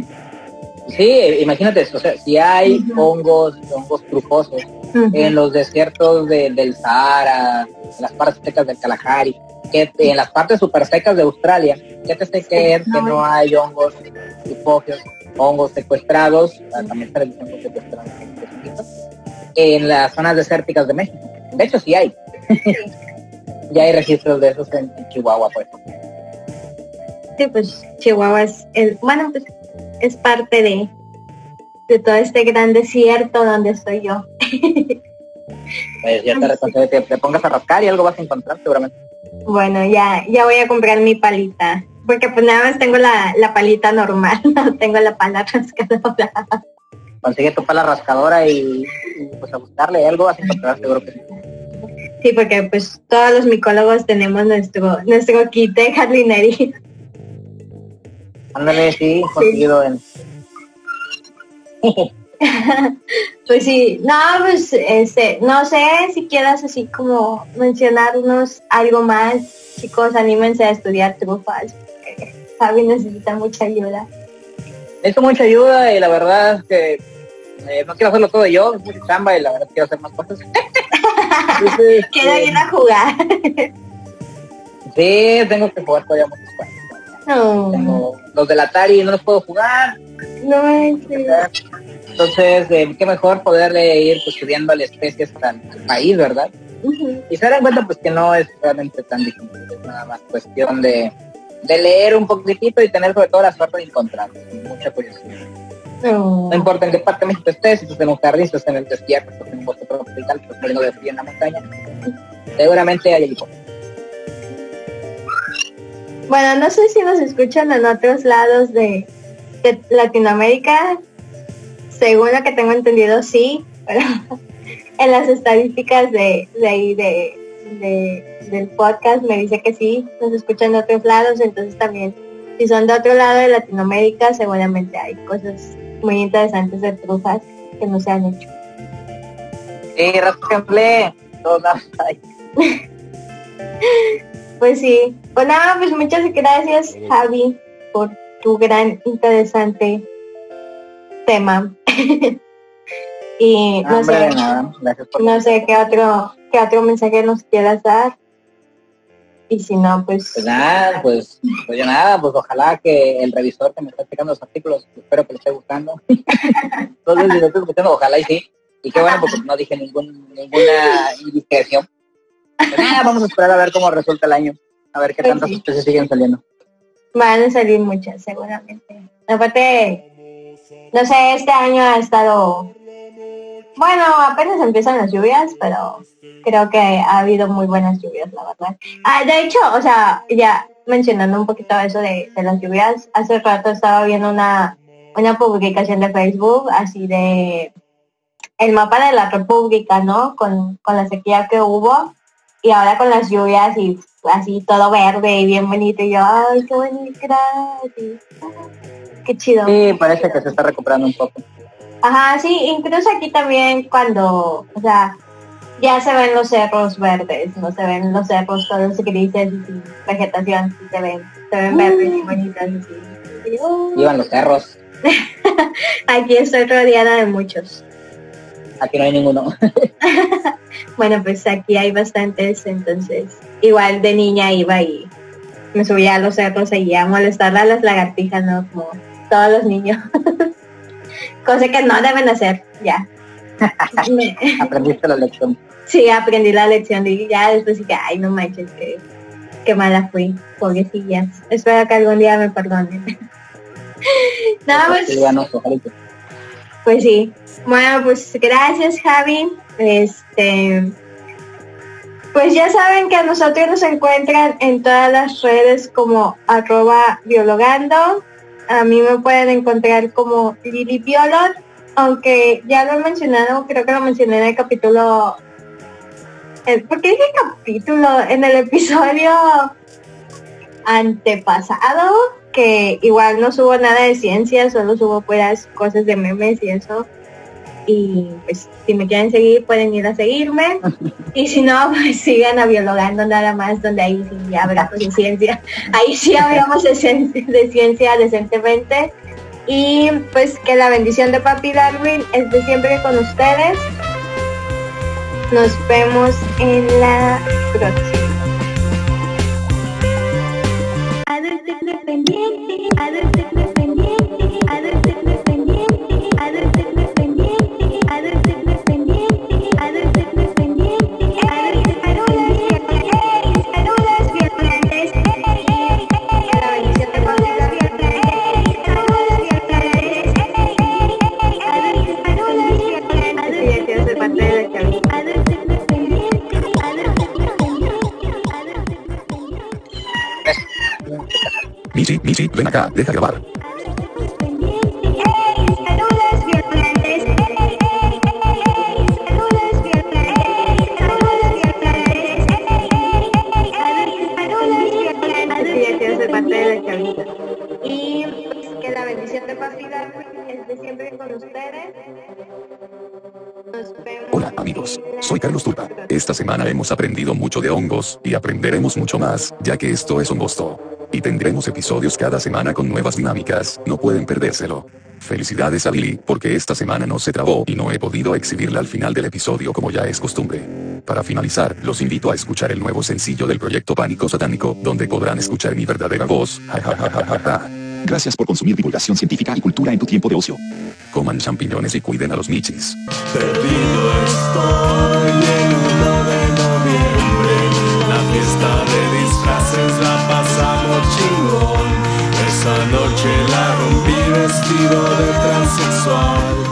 Sí, imagínate, o sea, si hay uh-huh. hongos, hongos trufosos uh-huh. en los desiertos de, del Sahara, en las partes secas del Kalahari, que en las partes super secas de Australia, ¿qué te sé creer que no hay hongos hipógeos, hongos secuestrados, también se les dicen secuestrados, en las zonas desérticas de México? De hecho sí hay. Ya hay registros de esos en, en Chihuahua, por ejemplo. Sí, pues Chihuahua es, el, bueno, pues es parte de, de todo este gran desierto donde estoy yo. Pues ya te recomiendo que te pongas a rascar y algo vas a encontrar seguramente. Bueno, ya, ya voy a comprar mi palita. Porque pues nada más tengo la, la palita normal, no tengo la pala rascadora. Consigue tu pala rascadora y, y pues a buscarle algo vas a encontrar seguro que sí. Sí, porque pues todos los micólogos tenemos nuestro nuestro kit de jardinería. Ándale, sí, conseguido en... Pues sí, no, pues este, no sé si quieras así como mencionarnos algo más, chicos, anímense a estudiar trufas, porque Javi necesita mucha ayuda. Necesito mucha ayuda y la verdad es que eh, no quiero hacerlo todo yo, es mucha chamba y la verdad quiero hacer más cosas. Entonces, Quiero eh, ir a jugar. Sí, tengo que jugar todavía muchos juegos. No, Tengo los del Atari, no los puedo jugar. no manches. Entonces, eh, qué mejor poderle ir pues, subiendo a la especie hasta el país, ¿verdad? Ujú. Y se dan cuenta pues que no es realmente tan difícil, es nada más cuestión de, de leer un poquitito y tener sobre todo la suerte de encontrarlos, mucha curiosidad. No. No importa en qué parte de México estés, si estás en un jardín, si estás en el desierto, si estás en un bosque tropical, si estás muriendo de frío en la montaña, seguramente hay equipo. Bueno, no sé si nos escuchan en otros lados de, de Latinoamérica. Según lo que tengo entendido, sí, pero en las estadísticas de, de ahí de, de- del podcast me dice que sí, nos escuchan de otros lados, entonces también, si son de otro lado de Latinoamérica, seguramente hay cosas muy interesantes de trufas que no se han hecho. Sí, rasquenle, todos lados hay. Pues sí, pues nada, pues muchas gracias, Javi, por tu gran, interesante tema. Y no Hombre, sé, de nada, gracias por no sé qué otro, qué otro mensaje nos quieras dar. Y si no, pues, Pues nada, pues, pues yo nada, pues ojalá que el revisor que me está checando los artículos, espero que le esté gustando. Entonces, si lo estoy escuchando, ojalá y sí. Y qué bueno, porque no dije ningún, ninguna indiscreción. Pues nada, vamos a esperar a ver cómo resulta el año. A ver qué Pues tantas sí. especies siguen saliendo. van a salir muchas, seguramente. Aparte, no sé, este año ha estado, bueno, apenas empiezan las lluvias, pero creo que ha habido muy buenas lluvias, la verdad. Ah, de hecho, o sea, ya mencionando un poquito eso de, de las lluvias, hace rato estaba viendo una, una publicación de Facebook, así de el mapa de la República, ¿no? Con, con la sequía que hubo, y ahora con las lluvias y así todo verde y bien bonito, y yo, ay, qué bonito, gracias. Qué chido. Sí, parece que se está recuperando un poco. Ajá, sí, incluso aquí también cuando, o sea, ya se ven los cerros verdes, no se ven los cerros todos grises y sin vegetación, sí se ven, se ven verdes y bonitos así. Y, oh, Iban los cerros, aquí estoy rodeada de muchos. aquí no hay ninguno. Bueno, pues aquí hay bastantes, entonces igual de niña iba y me subía a los cerros y a molestar a las lagartijas, ¿no? Como todos los niños. Cosa que no deben hacer, ya. Me- Aprendiste la lección. sí, aprendí la lección y ya después dije, ay, no manches, que qué mala fui, pobrecillas. Espero que algún día me perdonen. Nada más. Sí, ya no, ojalá y que- Pues sí. Bueno, pues gracias, Javi. Este, pues ya saben que a nosotros nos encuentran en todas las redes como arroba biologando. A mí me pueden encontrar como Lili Biolog, aunque ya lo he mencionado, creo que lo mencioné en el capítulo. el- ¿Por qué dije capítulo? En el episodio antepasado, que igual no subo nada de ciencia, solo subo puras cosas de memes y eso. Y pues si me quieren seguir pueden ir a seguirme, y si no, pues sigan a Biologando nada más, donde ahí sí hablamos de ciencia, ahí sí hablamos de, cien- de ciencia decentemente. Y pues que la bendición de Papi Darwin esté siempre con ustedes. Nos vemos en la próxima. Adulto independiente, adulto independiente, adulto independiente, adulto independiente, adulto independiente, adulto independiente, Saludos, violantes. Que la bendición de Papi Darwin. Saludos, violantes. Cuídate, de parte de la cabina. adulto acá, deja grabar. Y pues que la bendición de Papi Darwin esté siempre con ustedes. Nos vemos. Hola amigos, soy Carlos Tulpa. Esta semana hemos aprendido mucho de hongos, y aprenderemos mucho más, ya que esto es Hongosto. Y tendremos episodios cada semana con nuevas dinámicas, no pueden perdérselo. Felicidades a Billy, porque esta semana no se trabó y no he podido exhibirla al final del episodio como ya es costumbre. Para finalizar, los invito a escuchar el nuevo sencillo del proyecto Pánico Satánico, donde podrán escuchar mi verdadera voz. Ja, ja, ja, ja, ja, ja. Gracias por consumir divulgación científica y cultura en tu tiempo de ocio. Coman champiñones y cuiden a los michis. Perdido estoy el uno de noviembre. La fiesta de disfraces la pasamos chingón. Esa noche la rompí vestido de transexual.